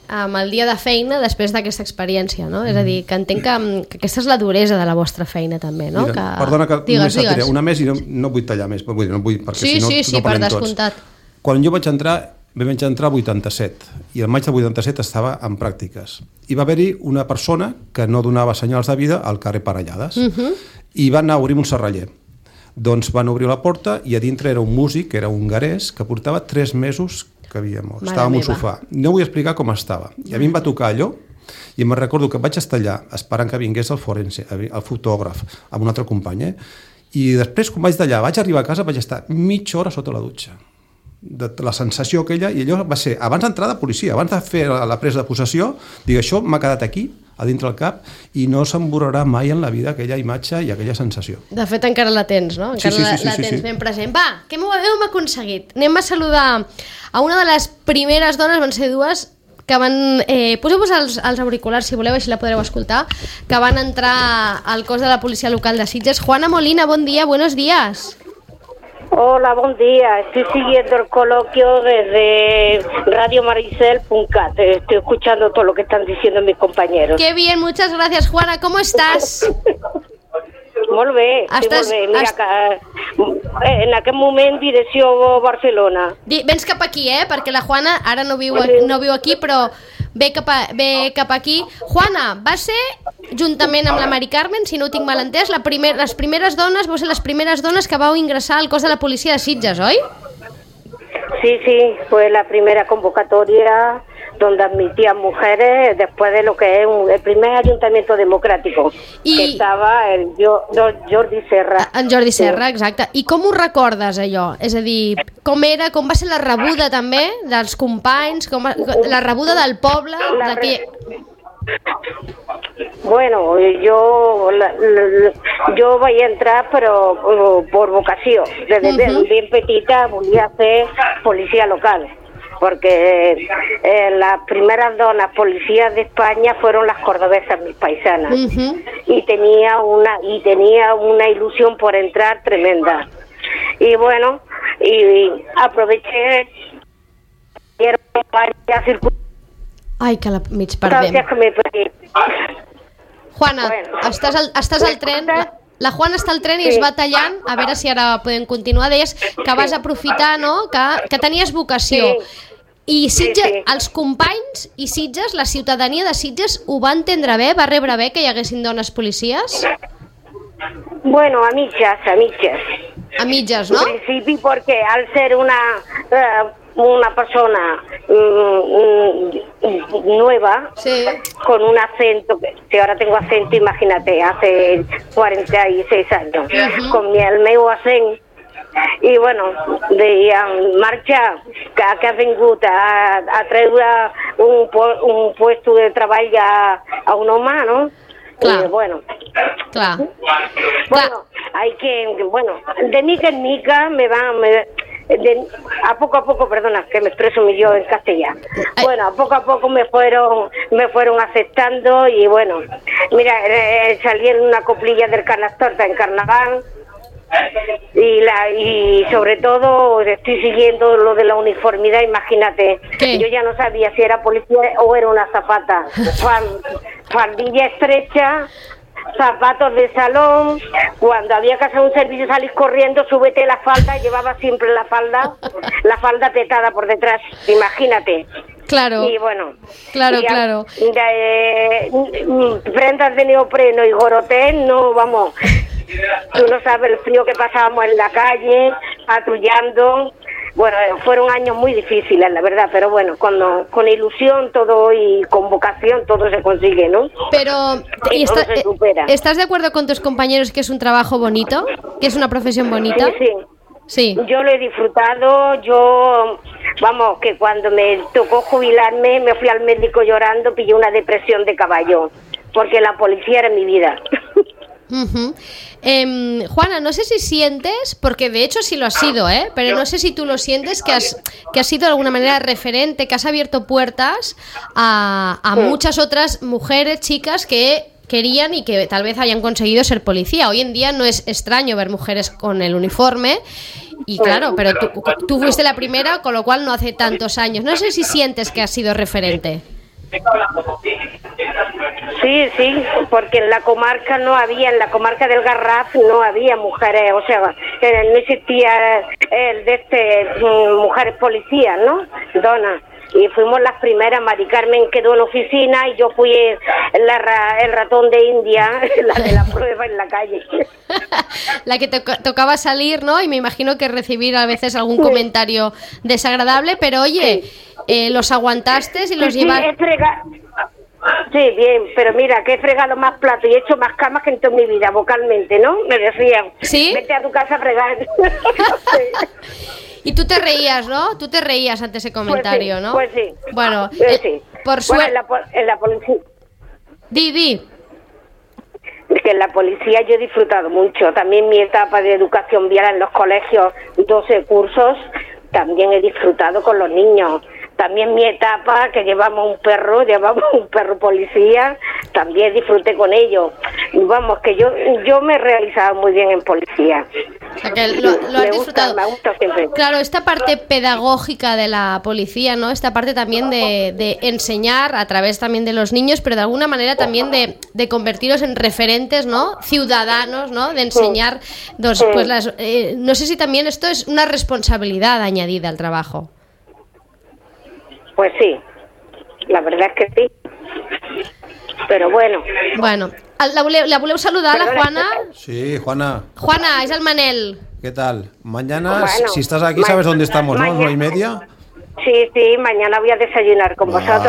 amb el dia de feina després d'aquesta experiència, no? És a dir, que entenc que aquesta és la duresa de la vostra feina també, no? Mira, perdona que digues. una més i no vull tallar més, no vull, perquè sí, si no, sí, no per parlem descomptat. Tots. Quan jo vaig entrar al 87 i el maig del 87 estava en pràctiques i va haver-hi una persona que no donava senyals de vida al carrer Parellades i van anar a obrir un serraller. Doncs van obrir la porta i a dintre era un músic, que era hongarès, que portava 3 mesos que havia mort. Estava en un sofà. No vull explicar com estava. I a mi em va tocar allò i me'n recordo que vaig estar allà esperant que vingués el forense, el fotògraf, amb un altre company. I després, quan vaig d'allà, vaig arribar a casa, vaig estar mitja hora sota la dutxa. De la sensació aquella, i allò va ser abans d'entrar de policia, abans de fer la presa de possessió, dic, això m'ha quedat aquí, a dintre el cap, i no se'm borrarà mai en la vida aquella imatge i aquella sensació. De fet, encara la tens, no? Encara la tens ben present. Va, què hem aconseguit? Anem a saludar a una de les primeres dones, van ser 2, que van... Poseu-vos els auriculars, si voleu, així la podreu escoltar, que van entrar al cos de la policia local de Sitges. Juana Molina, bon dia, buenos días. Hola, buen día. Estoy siguiendo el coloquio desde radiomaricel.cat. Estoy escuchando todo lo que están diciendo mis compañeros. Qué bien, muchas gracias, Juana. ¿Cómo estás? Molt bé, molt bé. Mira, en aquest moment direcció Barcelona. Vens cap aquí, perquè la Juana ara no viu aquí, però ve cap aquí. Juana, va ser, juntament amb la Mari Carmen, si no ho tinc mal entès, les primeres dones, vau ser les primeres dones que vau ingressar al cos de la policia de Sitges, oi? Sí, fue la primera convocatoria donde admitían mujeres después de lo que es el primer ayuntamiento democrático, que estava el Jordi Serra. En Jordi Serra, exacte. I com ho recordes, allò? És a dir, com va ser la rebuda també dels companys, la rebuda del poble? Bueno, yo voy a entrar, pero por vocación. Desde bien petita volia ser policía local, porque las primeras donas policías de España fueron las cordobesas, mis paisanas, y tenía una ilusión por entrar tremenda. Y bueno, y aproveché Ai, que la mig perdem. Juana, bueno, estàs al tren. La Juana està al tren i es va tallant. A veure si ara podem continuar. Deies que vas aprofitar, no?, que tenies vocació. I Sitges, els companys i Sitges, la ciutadania de Sitges, ho va entendre bé? Va rebre bé que hi haguessin dones policies? Bueno, a mitges. A mitges, ¿no? En principio, porque al ser una persona nueva, con un acento, que ahora tengo acento, imagínate, hace 46 años, con el meu acento, i bueno, deien, marxa, que has vingut a treure un puesto de treball a un home, ¿no? Clar. Y bueno, clar. Hay que, de mica en mica a poco, perdona, que me expreso yo en castellano. Bueno, a poco me fueron aceptando y bueno, mira, salí en una coplilla del Canastorta en Carnaval y sobre todo estoy siguiendo lo de la uniformidad, imagínate. ¿Qué? Yo ya no sabía si era policía o era una azafata. Faldilla estrecha, zapatos de salón, cuando había que hacer un servicio salís corriendo, súbete la falda, llevaba siempre la falda petada por detrás, imagínate. Claro. Y bueno. Claro. Prendas de neopreno y gorotel, no, vamos. Tú no sabes el frío que pasábamos en la calle, patrullando. Bueno, fueron años muy difíciles, la verdad, pero bueno, con ilusión todo y con vocación todo se consigue, ¿no? Pero, ¿estás de acuerdo con tus compañeros que es un trabajo bonito? ¿Que es una profesión bonita? Sí. Yo lo he disfrutado, vamos, que cuando me tocó jubilarme, me fui al médico llorando, pillé una depresión de caballo, porque la policía era mi vida. Juana, no sé si sientes, porque de hecho sí lo has sido, pero no sé si tú lo sientes, que has sido de alguna manera referente, que has abierto puertas a muchas otras mujeres, chicas que querían y que tal vez hayan conseguido ser policía. Hoy en día no es extraño ver mujeres con el uniforme y claro, pero tú fuiste la primera, con lo cual no hace tantos años. No sé si sientes que has sido referente. Sí, sí, porque en la comarca en la comarca del Garraf no había mujeres, o sea, no existía mujeres policías, ¿no? Donas. Y fuimos las primeras. Mari Carmen quedó en oficina y yo fui el ratón de India, la de la prueba en la calle. La que tocaba salir, ¿no? Y me imagino que recibir a veces algún comentario desagradable, pero oye, los aguantaste y los llevaste. Sí, bien, pero mira, que he fregado más platos y he hecho más camas que en toda mi vida, vocalmente, ¿no? Me decían, ¿sí? Vete a tu casa a fregar. Sí. Y tú te reías, ¿no? Tú te reías ante ese comentario, pues sí, ¿no? Pues sí. Bueno, sí. Por suerte... En la policía... Di. Que en la policía yo he disfrutado mucho. También mi etapa de educación vial en los colegios, 12 cursos, también he disfrutado con los niños. También mi etapa, que llevamos un perro policía, también disfruté con ellos. Vamos, que yo me he realizado muy bien en policía. O sea, que lo has disfrutado. Me gusta siempre. Claro, esta parte pedagógica de la policía, ¿no? Esta parte también de enseñar a través también de los niños, pero de alguna manera también de convertirlos en referentes, ¿no? Ciudadanos, ¿no? De enseñar, no sé si también esto es una responsabilidad añadida al trabajo. Pues sí, la verdad es que sí. Pero bueno. Bueno, la voleu saludar, la Juana? Sí, Juana. Juana, es el Manel. ¿Qué tal? Mañana, si estás aquí, sabes dónde estamos, ¿no? 9:30. Sí, mañana voy a desayunar con vosotros.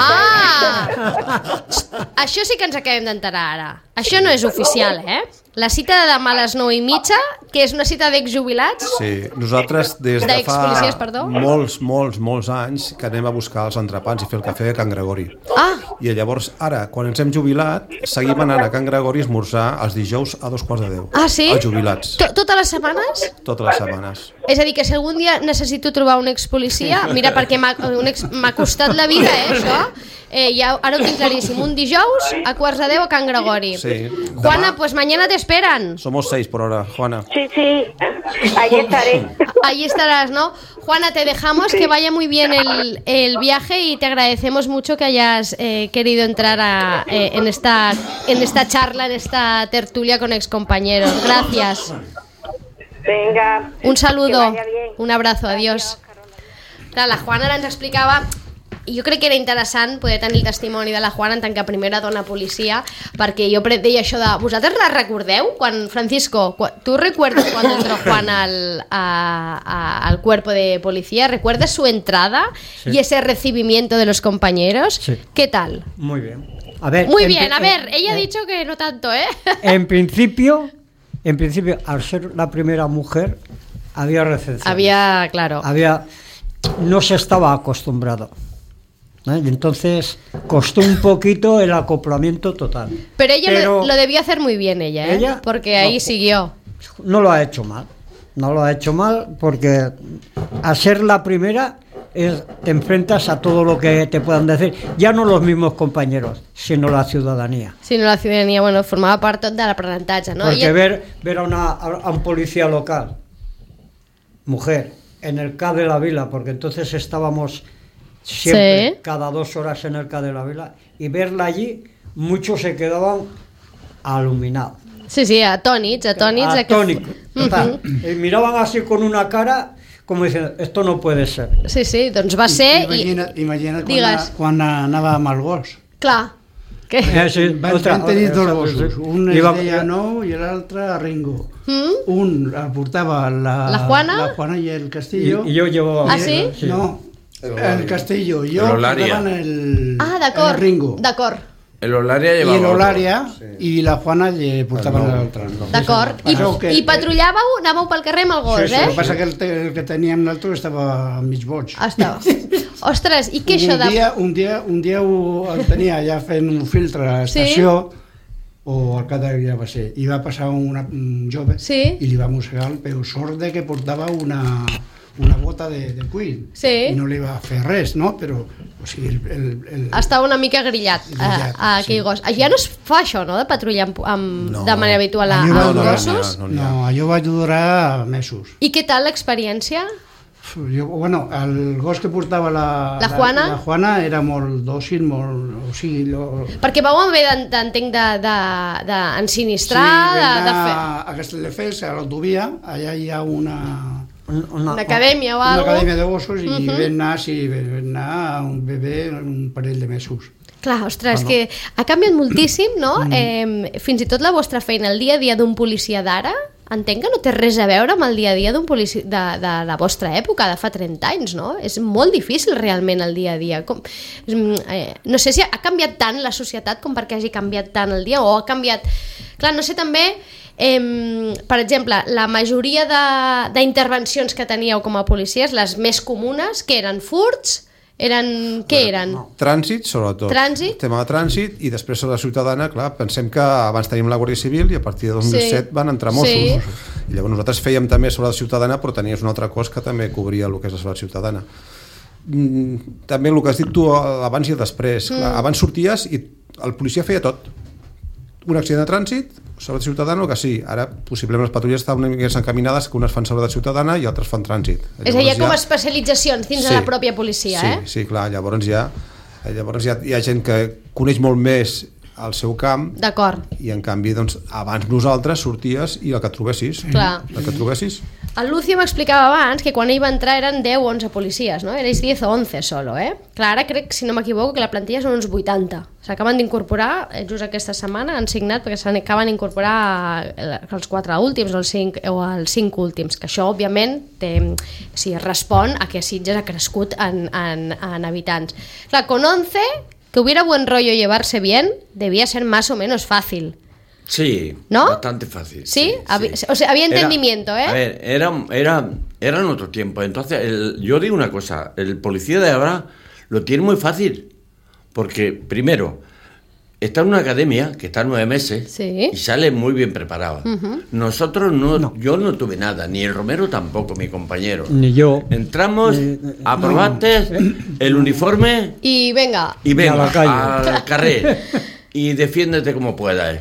Això sí que ens acabem d'enterar ara. Això no és oficial, La cita de demà a les 9:30, que és una cita d'exjubilats. Sí, nosaltres des de fa molts anys que anem a buscar els entrepans i fer el cafè a Can Gregori. I llavors, ara, quan ens hem jubilat, seguim anant a Can Gregori a esmorzar els dijous a 2:15. Ah, sí? Els jubilats. Totes les setmanes? Totes les setmanes. És a dir, que si algun dia necessito trobar un expolicia, mira, perquè m'ha costat la vida, això. Ara ho tinc claríssim, un dijous a 9:15 a Can Gregori. Sí. Juana, pues mañana te esperan. Somos 6 por hora, Juana. Sí, ahí estaré. Ahí estarás, ¿no? Juana, te dejamos, que vaya muy bien el viaje y te agradecemos mucho que hayas querido entrar en esta charla, en esta tertulia con excompañeros. Gracias. Venga. Un saludo, que vaya bien. Un abrazo, adiós. Clar, la Juana ara ens explicava, jo crec que era interessant poder tenir el testimoni de la Juana en tant que primera dona policia, perquè jo deia això de... ¿Vosaltres la recordeu? Quan, Francisco, ¿tú recuerdas cuando entró Juana al cuerpo de policía? ¿Recuerdas su entrada y ese recibimiento de los compañeros? Sí. ¿Qué tal? Muy bien. A ver, ella ha dicho que no tanto, ¿eh? En principio, al ser la primera mujer, había recepción. Claro. No se estaba acostumbrado. Entonces costó un poquito el acoplamiento total. Pero ella lo debió hacer muy bien, ella, porque ahí siguió. No lo ha hecho mal, porque al ser la primera te enfrentas a todo lo que te puedan decir, ya no los mismos compañeros, sino la ciudadanía. Bueno, formava part tot de l'aprenentatge, ¿no? Porque ver a un policía local, mujer, en el CA de la Vila, porque entonces estábamos siempre cada 2 horas en el CA de la Vila, y verla allí, muchos se quedaban aluminados. Sí, atónics. Y miraban así con una cara como diciendo, esto no puede ser. Sí, doncs va ser... Imagina't quan anava amb el gos. Clar. Van tenir 2 gossos, un es deia Nou i l'altre Ringo. Un portava la Juana i el Castillo. I jo llevava... Ah, sí? No, el Castillo i jo portaven el Ringo. D'acord. El Olaria llevava I l'Olària i la Juana portaven l'altre. D'acord. I patrullàveu, anàveu pel carrer amb el gos, Sí, el que passa que el que teníem l'altre estava mig boig. Ostres, i què això de... Un dia el tenia ja fent un filtre a l'estació, o al cap de dia va ser, i va passar un jove i li va mossegar el peu, sort de que portava una bota de cuir i no li va fer res, no? Però o sigui, estava una mica grillat a aquell gos. Ja no es fa això, no?, de patrullar de manera habitual amb gossos? No, allò va durar mesos. I què tal l'experiència? Bueno, el gos que portava La Juana? La Juana era molt dòcil, molt... O sigui, Perquè vau haver, entenc, d'ensinistrar, de fer... a Castelldefels, a l'autovia, allà hi ha una acadèmia o una alguna cosa. acadèmia de gossos i vam anar un bebè un parell de mesos. Clar, ostres, és que ha canviat moltíssim, no? Fins i tot la vostra feina, el dia a dia d'un policia d'ara, entenc que no té res a veure amb el dia a dia d'un policia de la vostra època, de fa 30 anys, no? És molt difícil realment el dia a dia. No sé si ha canviat tant la societat com perquè hagi canviat tant el dia, o ha canviat... Clar, no sé també... per exemple, la majoria d'intervencions que teníeu com a policies, les més comunes, que eren furts, què eren? Trànsit, sobretot. Trànsit? Tema de trànsit, i després sobre la ciutadana, clar, pensem que abans teníem la Guàrdia Civil i a partir de 2007 van entrar Mossos. Sí. I llavors nosaltres fèiem també sobre la ciutadana, però tenies un altre cos que també cobria el que és la seguretat ciutadana. També el que has dit tu abans i després. Clar, abans sorties i el policia feia tot. Un accident de trànsit, seguretat ciutadana o que sí. Ara, possiblement, les patrulles estan una mica encaminades, que unes fan seguretat ciutadana i altres fan trànsit. És a dir, hi ha com especialitzacions dins de la pròpia policia, Sí, clar, llavors hi ha gent que coneix molt més el seu camp. D'acord. I en canvi, doncs, abans nosaltres sorties i el que et trobessis. Clar. El que et trobessis. El Lucio m'explicava abans que quan ell va entrar eren 10 o 11 policies, no? Eres 10 o 11 solo, Clar, ara crec, si no m'equivoco, que la plantilla són uns 80. S'acaben d'incorporar, just aquesta setmana han signat perquè s'acaben d'incorporar els 4 últims o els 5 últims, que això, òbviament, respon a que Sitges ha crescut en habitants. Clar, con 11, que hubiera buen rollo llevarse bien, debía ser más o menos fácil. Sí, ¿no? Bastante fácil. ¿Sí? Sí. O sea, había entendimiento, A ver, eran otro tiempo. Entonces, yo digo una cosa, el policía de ahora lo tiene muy fácil. Porque, primero, está en una academia que está 9 meses, sí, y sale muy bien preparado. Nosotros no, yo no tuve nada, ni el Romero tampoco, mi compañero. Ni yo. Entramos, aprobaste el uniforme y venga. Y venga, a la calle. al carrer. Y defiéndete como puedas.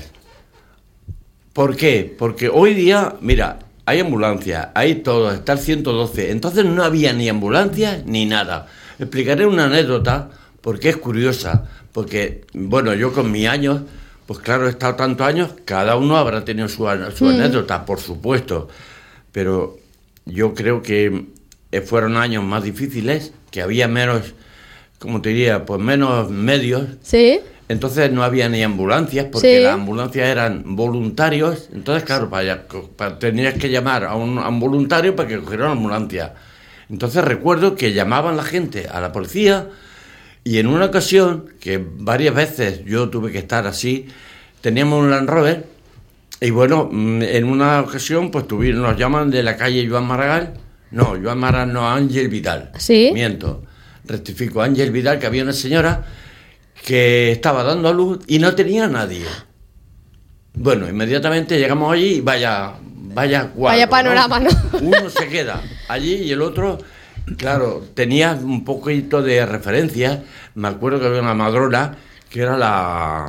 ¿Por qué? Porque hoy día, mira, hay ambulancia, hay todo, está el 112. Entonces no había ni ambulancia ni nada. Explicaré una anécdota porque es curiosa. Porque, bueno, yo con mis años, pues claro, he estado tantos años, cada uno habrá tenido su anécdota, por supuesto. Pero yo creo que fueron años más difíciles, que había menos, como te diría, pues menos medios. Sí. Entonces no había ni ambulancias, porque sí, las ambulancias eran voluntarios. Entonces, claro, tenías que llamar a un voluntario para que cogiera una ambulancia. Entonces recuerdo que llamaban la gente a la policía, y en una ocasión, que varias veces yo tuve que estar así, teníamos un Land Rover, y bueno, en una ocasión pues nos llaman de la calle Joan Maragall, Ángel Vidal. ¿Sí? Miento, rectifico, Ángel Vidal, que había una señora que estaba dando a luz y no tenía nadie. Bueno, inmediatamente llegamos allí y vaya cuadro, vaya panorama, ¿no? Uno se queda allí y el otro, claro, tenía un poquito de referencia. Me acuerdo que había una madrona que era la...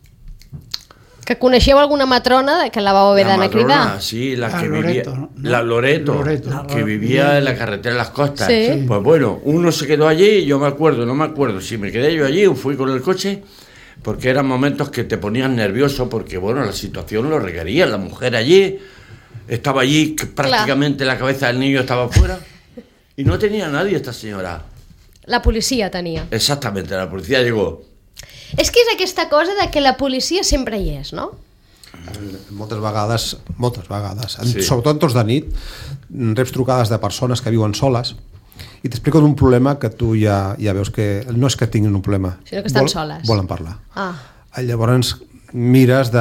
Que coneixeu alguna matrona que la vau haver d'anar a cridar? Sí, la que Loreto, vivía... ¿no? La Loreto, que vivía en la carretera de las Costas. Sí. Pues bueno, uno se quedó allí y yo no me acuerdo si me quedé yo allí o fui con el coche, porque eran momentos que te ponían nervioso, porque bueno, la situación lo requería. La mujer allí, estaba allí, que prácticamente la cabeza del niño estaba fuera, y no tenía nadie esta señora. La policia tenia. Exactamente, la policía llegó. És que és aquesta cosa de que la policia sempre hi és, no? Moltes vegades, Sí. sobretot en torns de nit, reps trucades de persones que viuen soles i t'explico d'un problema que tu ja veus que no és que tinguin un problema, sinó que estan soles. Volen parlar. Llavors mires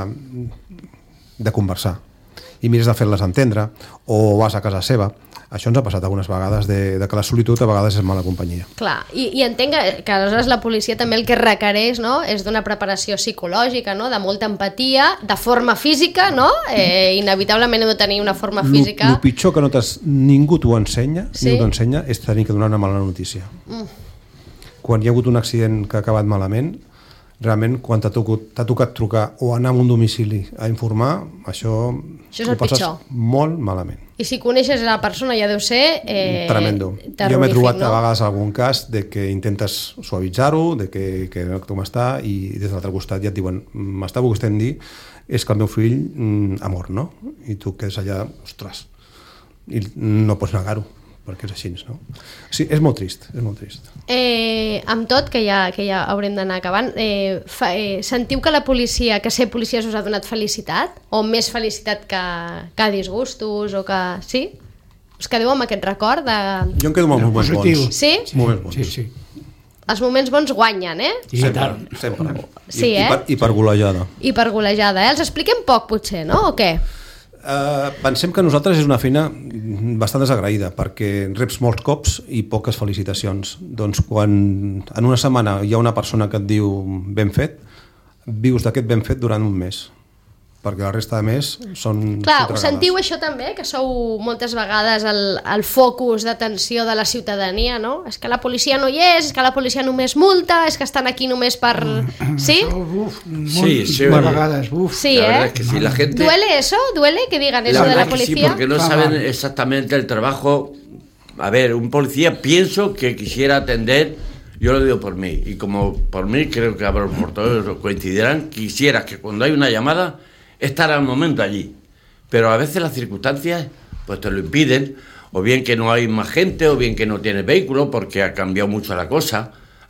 de conversar i mires de fer-les entendre, o vas a casa seva. Això ens ha passat algunes vegades, de que la solitud a vegades és mala companyia. Clar, i entenc que aleshores la policia també el que requereix, no?, és d'una preparació psicològica, no?, de molta empatia, de forma física, no? Inevitablement heu de tenir una forma física... El pitjor que ningú t'ho ensenya, sí? ningú t'ho ensenya, és tenir que donar una mala notícia. Quan hi ha hagut un accident que ha acabat malament, realment quan t'ha tocat trucar o anar a un domicili a informar, això és el pitjor. Molt malament. I si coneixes la persona ja deu ser tremendo. Jo m'he trobat a vegades algun cas de que intentes suavitzar-ho, de que com està, i des de l'altre costat ja et diuen m'està volent dir és que el meu fill ha mort, no? I tu quedes allà, ostres, i no pots negar-ho, perquè és així, no? Sí, és molt trist, és molt trist. Amb tot, que ja haurem d'anar acabant, sentiu que la policia, que ser policia us ha donat felicitat? O més felicitat que disgustos? O que... Sí? Us quedeu amb aquest record de... Jo em quedo amb moments bons. Sí? Moments bons. Sí. Els moments bons guanyen, Sempre. Sí, I per golejada. I per golejada, Els expliquem poc, potser, no? O què? Pensem que nosaltres és una feina bastant desagraïda perquè reps molts cops i poques felicitacions. Doncs quan en una setmana hi ha una persona que et diu ben fet, vius d'aquest ben fet durant un mes, perquè la resta de mes són... Clar, us sentiu això també, que sou moltes vegades el focus d'atenció de la ciutadania, no? És que la policia no hi és que la policia només multa, és que estan aquí només per... ¿Sí? Sí, vegades, Sí, la verdad es que sí, la gente... ¿Duele eso? ¿Duele que digan eso de la policía? Sí, porque no saben exactamente el trabajo. A ver, un policía pienso que quisiera atender, yo lo digo por mí, y como por mí creo que por todos coincidirán, quisiera que cuando hay una llamada estar al momento allí, pero a veces las circunstancias pues te lo impiden, o bien que no hay más gente, o bien que no tienes vehículo, porque ha cambiado mucho la cosa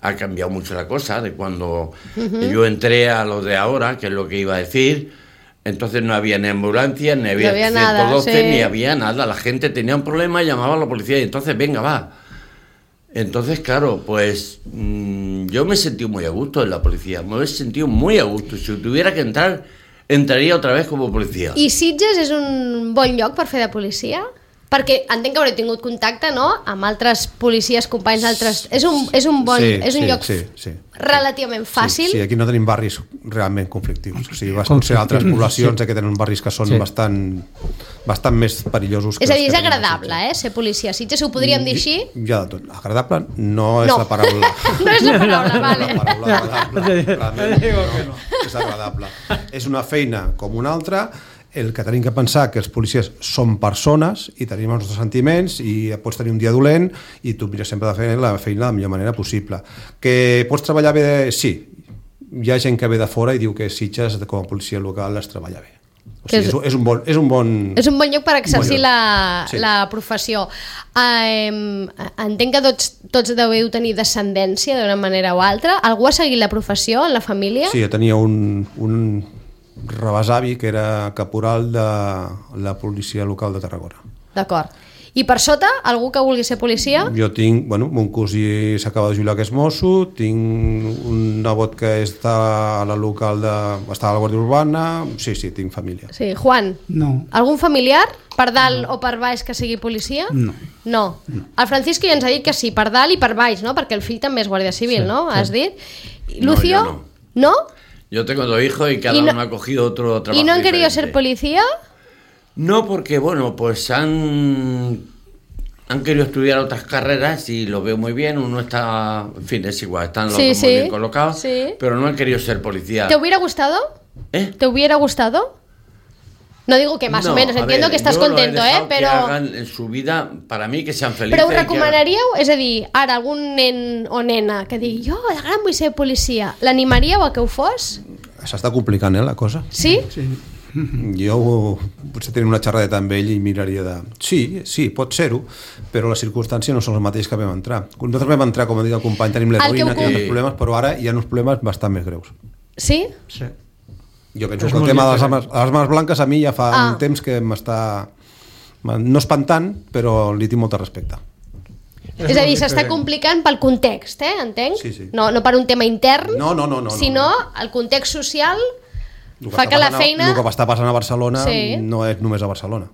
de cuando yo entré a lo de ahora, que es lo que iba a decir. Entonces no había ni ambulancia, ni había 112, nada, sí. Ni había nada, la gente tenía un problema y llamaba a la policía, y entonces venga, va. Entonces, claro, pues yo me he sentido muy a gusto en la policía, me he sentido muy a gusto. Si tuviera que entrar, entraria otra vez com a policia. I Sitges és un bon lloc per fer de policia? Perquè entenc que haureu tingut contacte, no?, amb altres policies, companys d'altres... És un lloc relativament fàcil. Sí, aquí no tenim barris realment conflictius. O sigui, vas a altres poblacions que tenen barris que són bastant més perillosos. És a dir, és agradable, ser policia. Sitges, ho podríem dir així? Ja de tot. Agradable no és la paraula. No és la paraula, vale. La paraula agradable. No, és agradable. És una feina com una altra. El que tenim que pensar que els policies són persones i tenim els nostres sentiments i pots tenir un dia dolent i tu mires sempre de fer la feina de la millor manera possible. Que pots treballar bé? Sí. Hi ha gent que ve de fora i diu que Sitges com a policia local es treballa bé. O sigui, és un bon lloc per exercir la professió. Entenc que tots deveu tenir descendència d'una manera o altra. Algú ha seguit la professió en la família? Sí, jo tenia un rebesavi que era caporal de la policia local de Tarragona. D'acord. I per sota, algú que vulgui ser policia? Jo tinc, mon cosí s'acaba de jubilar que és mosso, tinc un nebot que està a la local està a la Guàrdia Urbana, sí, tinc família. Sí, Juan? No. Algun familiar, per dalt o per baix, que sigui policia? No. El Francisco ja ens ha dit que sí, per dalt i per baix, no? Perquè el fill també és guàrdia civil, no? Has dit? Lucio? No. ¿No? Yo tengo 2 hijos y cada uno ha cogido otro trabajo. ¿Y no han diferente. querido ser policía? No, porque bueno, pues han querido estudiar otras carreras y lo veo muy bien, uno está, en fin, es igual, están los dos muy bien colocados, pero no han querido ser policía. ¿Te hubiera gustado? ¿Te hubiera gustado? No digo que más o menos, entiendo que estàs contento, però... que hagan en su vida, para mí, que sean felices. Però ho recomanaríeu? És a dir, ara, algun nen o nena que digui jo de gran vull ser policia, l'animaríeu a que ho fos? S'està complicant, la cosa. Sí? Sí. Jo potser tenir una xerradeta amb ell i miraria de... Sí, pot ser-ho, però les circumstàncies no són les mateixes que vam entrar. Nosaltres vam entrar, com ha dit el company, tenim l'heroïna, que hi ha uns problemes, però ara hi ha uns problemes bastant més greus. Sí? Sí. Jo penso que el tema de les armes blanques a mi ja fa un temps que m'està... no espantant, però li tinc molt respecte. És a dir, s'està complicant pel context, entenc? Sí. No per un tema intern, no, sinó el context social fa que la feina... El que està passant a Barcelona no és només a Barcelona.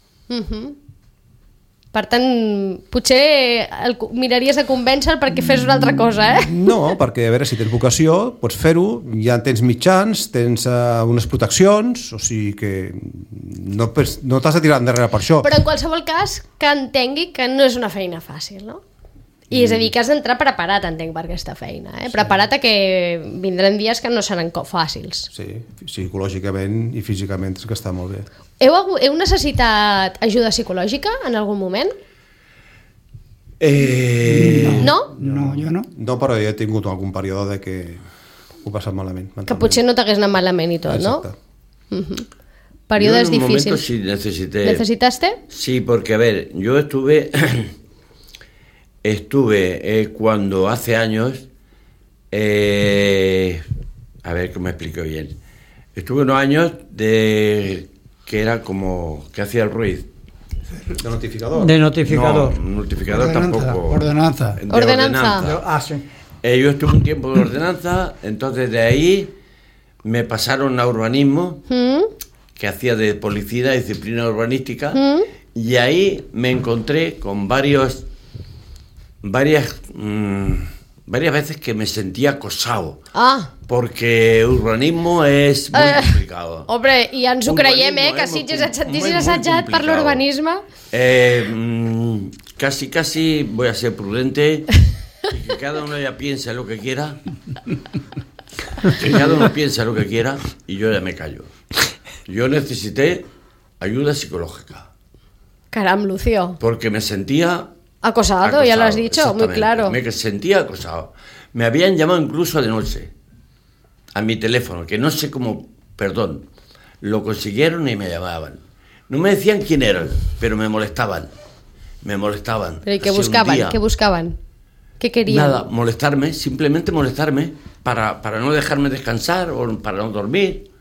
Per tant, potser miraries de convèncer perquè fes una altra cosa, No, perquè a veure, si tens vocació, pots fer-ho, ja tens mitjans, tens unes proteccions, o sigui que no t'has de tirar endarrere per això. Però en qualsevol cas, que entengui que no és una feina fàcil, no? I és a dir, que has d'entrar preparat, entenc, per aquesta feina, eh? Preparat a que vindran dies que no seran fàcils. Sí, psicològicament i físicament és que està molt bé. Heu necessitat ajuda psicològica en algun moment? No? No, jo no. No, però jo he tingut algun període de que ho he passat malament. Que potser no t'hagués anat malament i tot, Exacte. ¿no? Periodos yo en un momento difíciles. sí necesité. ¿Necesitaste? Sí, porque a ver, yo estuve cuando hace años, a ver que me explico bien. Estuve unos años que era como que hacía el ruido. De notificador. De notificador. No, notificador Ordenanza, tampoco. ordenanza. De Ordenanza. Sí. Yo estuve un tiempo de ordenanza, entonces de ahí me pasaron a urbanismo, que hacía de policía, disciplina urbanística, y ahí me encontré con varias veces que me sentía acosado, porque urbanismo es muy complicado. Hombre, i ens ho creiem, que si ets assajat per l'urbanisme... Casi voy a ser prudente y que cada uno ya piense lo que quiera. Que cada uno piense lo que quiera y yo ya me callo. Yo necesité ayuda psicológica. Caram, Lucio. Porque me sentía... Acosado, ya lo has dicho, muy claro. Me sentía acosado. Me habían llamado incluso de noche a mi teléfono, que no sé cómo, perdón, lo consiguieron y me llamaban. No me decían quién eran, pero me molestaban. Me molestaban. ¿Pero y qué buscaban? ¿Qué buscaban? ¿Qué querían? Nada, molestarme, simplemente molestarme para no dejarme descansar o para no dormir.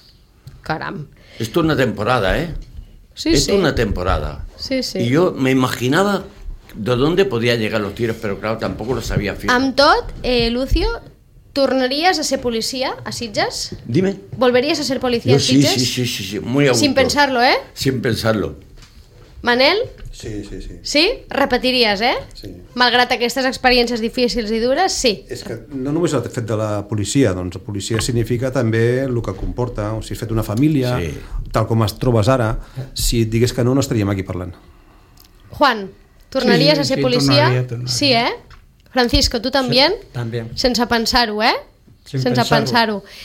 Caram. Esto es una temporada, ¿eh? Sí, Esto sí. es una temporada. Sí, sí. Y yo me imaginaba de dónde podían llegar los tiros, pero claro, tampoco lo sabía fijo. Amb tot, Lucio, tornaries a ser policia a Sitges? Dime. ¿Volverías a ser policía Yo en sí, Sitges? sí, muy a gusto. Sin pensarlo, ¿eh? Sin pensarlo. Manel? Sí. Sí? Repetiries, Sí. Malgrat aquestes experiències difícils i dures, sí. És que no només el fet de la policia, doncs la policia significa també el que comporta, o si has fet una família, Sí. tal com es trobes ara, si et digués que no estaríem aquí parlant. Juan, tornaries Sí, a ser sí, policia? tornaria. Sí, Francisco, tu també? También. Sense pensar-ho, Sin Sense pensar-ho. pensar-ho.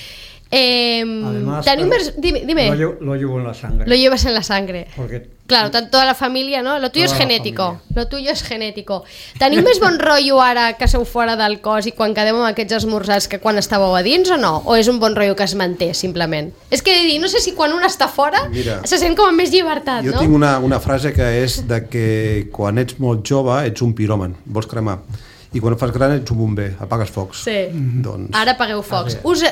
Además, Tenim dime. Lo llevo en la sangre. Lo llevas en la sangre. Porque Claro, toda la familia, ¿no? Lo tuyo Toda es la genético. familia. Lo tuyo es genético. Teniu més bon rotllo ara que sou fora del cos i quan quedeu amb aquests esmorzars que quan estàveu a dins o no? O és un bon rotllo que es manté, simplement? És que no sé si quan un està fora Mira, se sent com amb més llibertat, Jo no? tinc una frase que és de que quan ets molt jove ets un piròman, vols cremar. I quan fas gran ets un bomber, apagues focs. Sí. Doncs... Ara apagueu focs.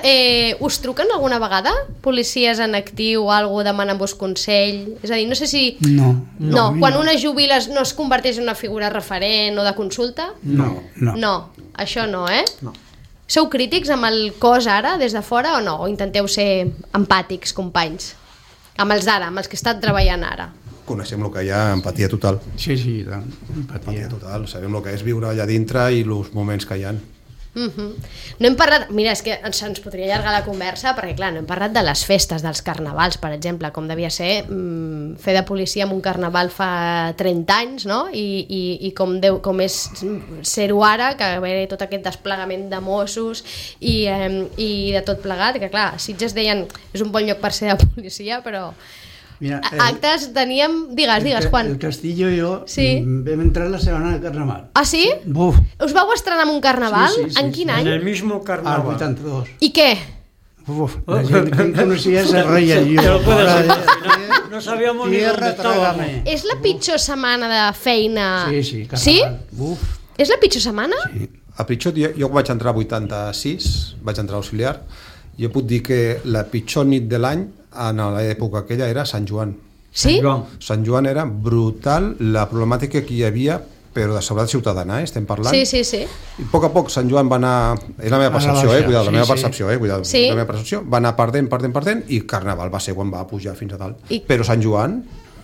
Us truquen alguna vegada? Policies en actiu o alguna cosa, demanen-vos consell? És a dir, no sé si... No, quan una jubila no es converteix en una figura referent o de consulta? No. No, això no, No. Sou crítics amb el cos ara, des de fora, o no? O intenteu ser empàtics, companys? Amb els d'ara, amb els que estan treballant ara. Coneixem el que hi ha, empatia total. Sí, tant, empatia. Empatia total, sabem el que és viure allà dintre i els moments que hi ha. No hem parlat... Mira, és que ens podria allargar la conversa perquè, clar, no hem parlat de les festes, dels carnavals, per exemple, com devia ser fer de policia en un carnaval fa 30 anys, no? I com és ser-ho ara, que ve tot aquest desplegament de Mossos i de tot plegat, que clar, Sitges deien és un bon lloc per ser de policia, però... Mira, actes teníem... Digues, Juan. El Castillo i jo Sí. vam entrar la setmana de Carnaval. Ah, sí? Buf, Us vau estrenar en un carnaval? Sí, sí, sí, En sí. quin en any? el mismo al carnaval. 82. I què? Uf, la gent que em coneixia se reia. Te lo puedes Ahora, imaginar. No sabíamos ni tierra, dónde estábamos. trágame. És la pitjor setmana de feina... Sí, Sí? Carnaval. Uf, És la pitjor setmana? A pitjor, jo vaig entrar a 86, vaig entrar auxiliar, jo puc dir que la pitjor nit de l'any en l'època aquella era Sant Joan. Sí? Joan. Sant Joan era brutal la problemàtica que hi havia, però de seguretat ciutadana, estem parlant. Sí. I a poc Sant Joan va anar... És la meva percepció, baixar, cuidado, la sí, meva sí. percepció, cuidado. Sí. La meva percepció va anar perdent, i Carnaval va ser quan va pujar fins a dalt. I- Però Sant Joan...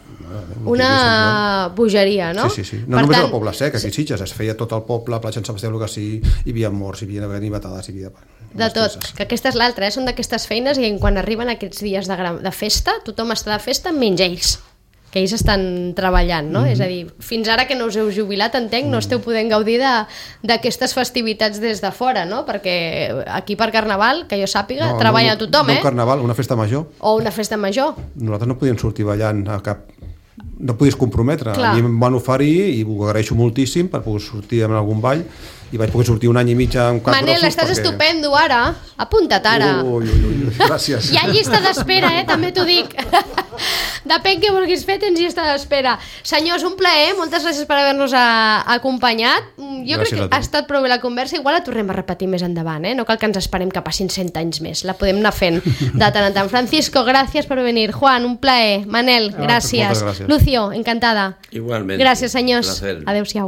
Una bogeria, no? Sí. No Per només tant, el Poble Sec, aquí a Sitges, es feia tot el poble, platja Sant Sebastià del Lugasí, hi havia morts, hi havia ganivetades, hi havia... de tot, que aquesta és l'altra, són d'aquestes feines i quan arriben aquests dies de festa, tothom està de festa menys ells. que ells estan treballant, no? És a dir, fins ara que no us heu jubilat, entenc, no esteu podent gaudir d'aquestes festivitats des de fora, no? Perquè aquí per Carnaval, que jo sàpiga, treballa tothom, No Carnaval, una festa major. O una festa major. Nosaltres no podíem sortir ballant a cap... No podies comprometre. Clar. A mi em van oferir, i ho agraeixo moltíssim, per poder sortir en algun ball, i vaig poder sortir un any i mig amb cap Manel, grossos estàs estupendo ara. Apunta't ara. Ui, gràcies. Hi ha llista d'espera, també t'ho dic. Depèn què vulguis fer, tens llista d'espera. Senyors, un plaer, moltes gràcies per haver-nos acompanyat. Jo crec que ha estat prou bé la conversa, igual la tornem a repetir més endavant, no cal que ens esperem que passin 100 anys més, la podem anar fent de tant en tant. Francisco, gràcies per venir. Juan, un plaer. Manel, gràcies. Gràcies. Lucio, encantada. Igualment. Gràcies, senyors. Placer. Adéu-siau.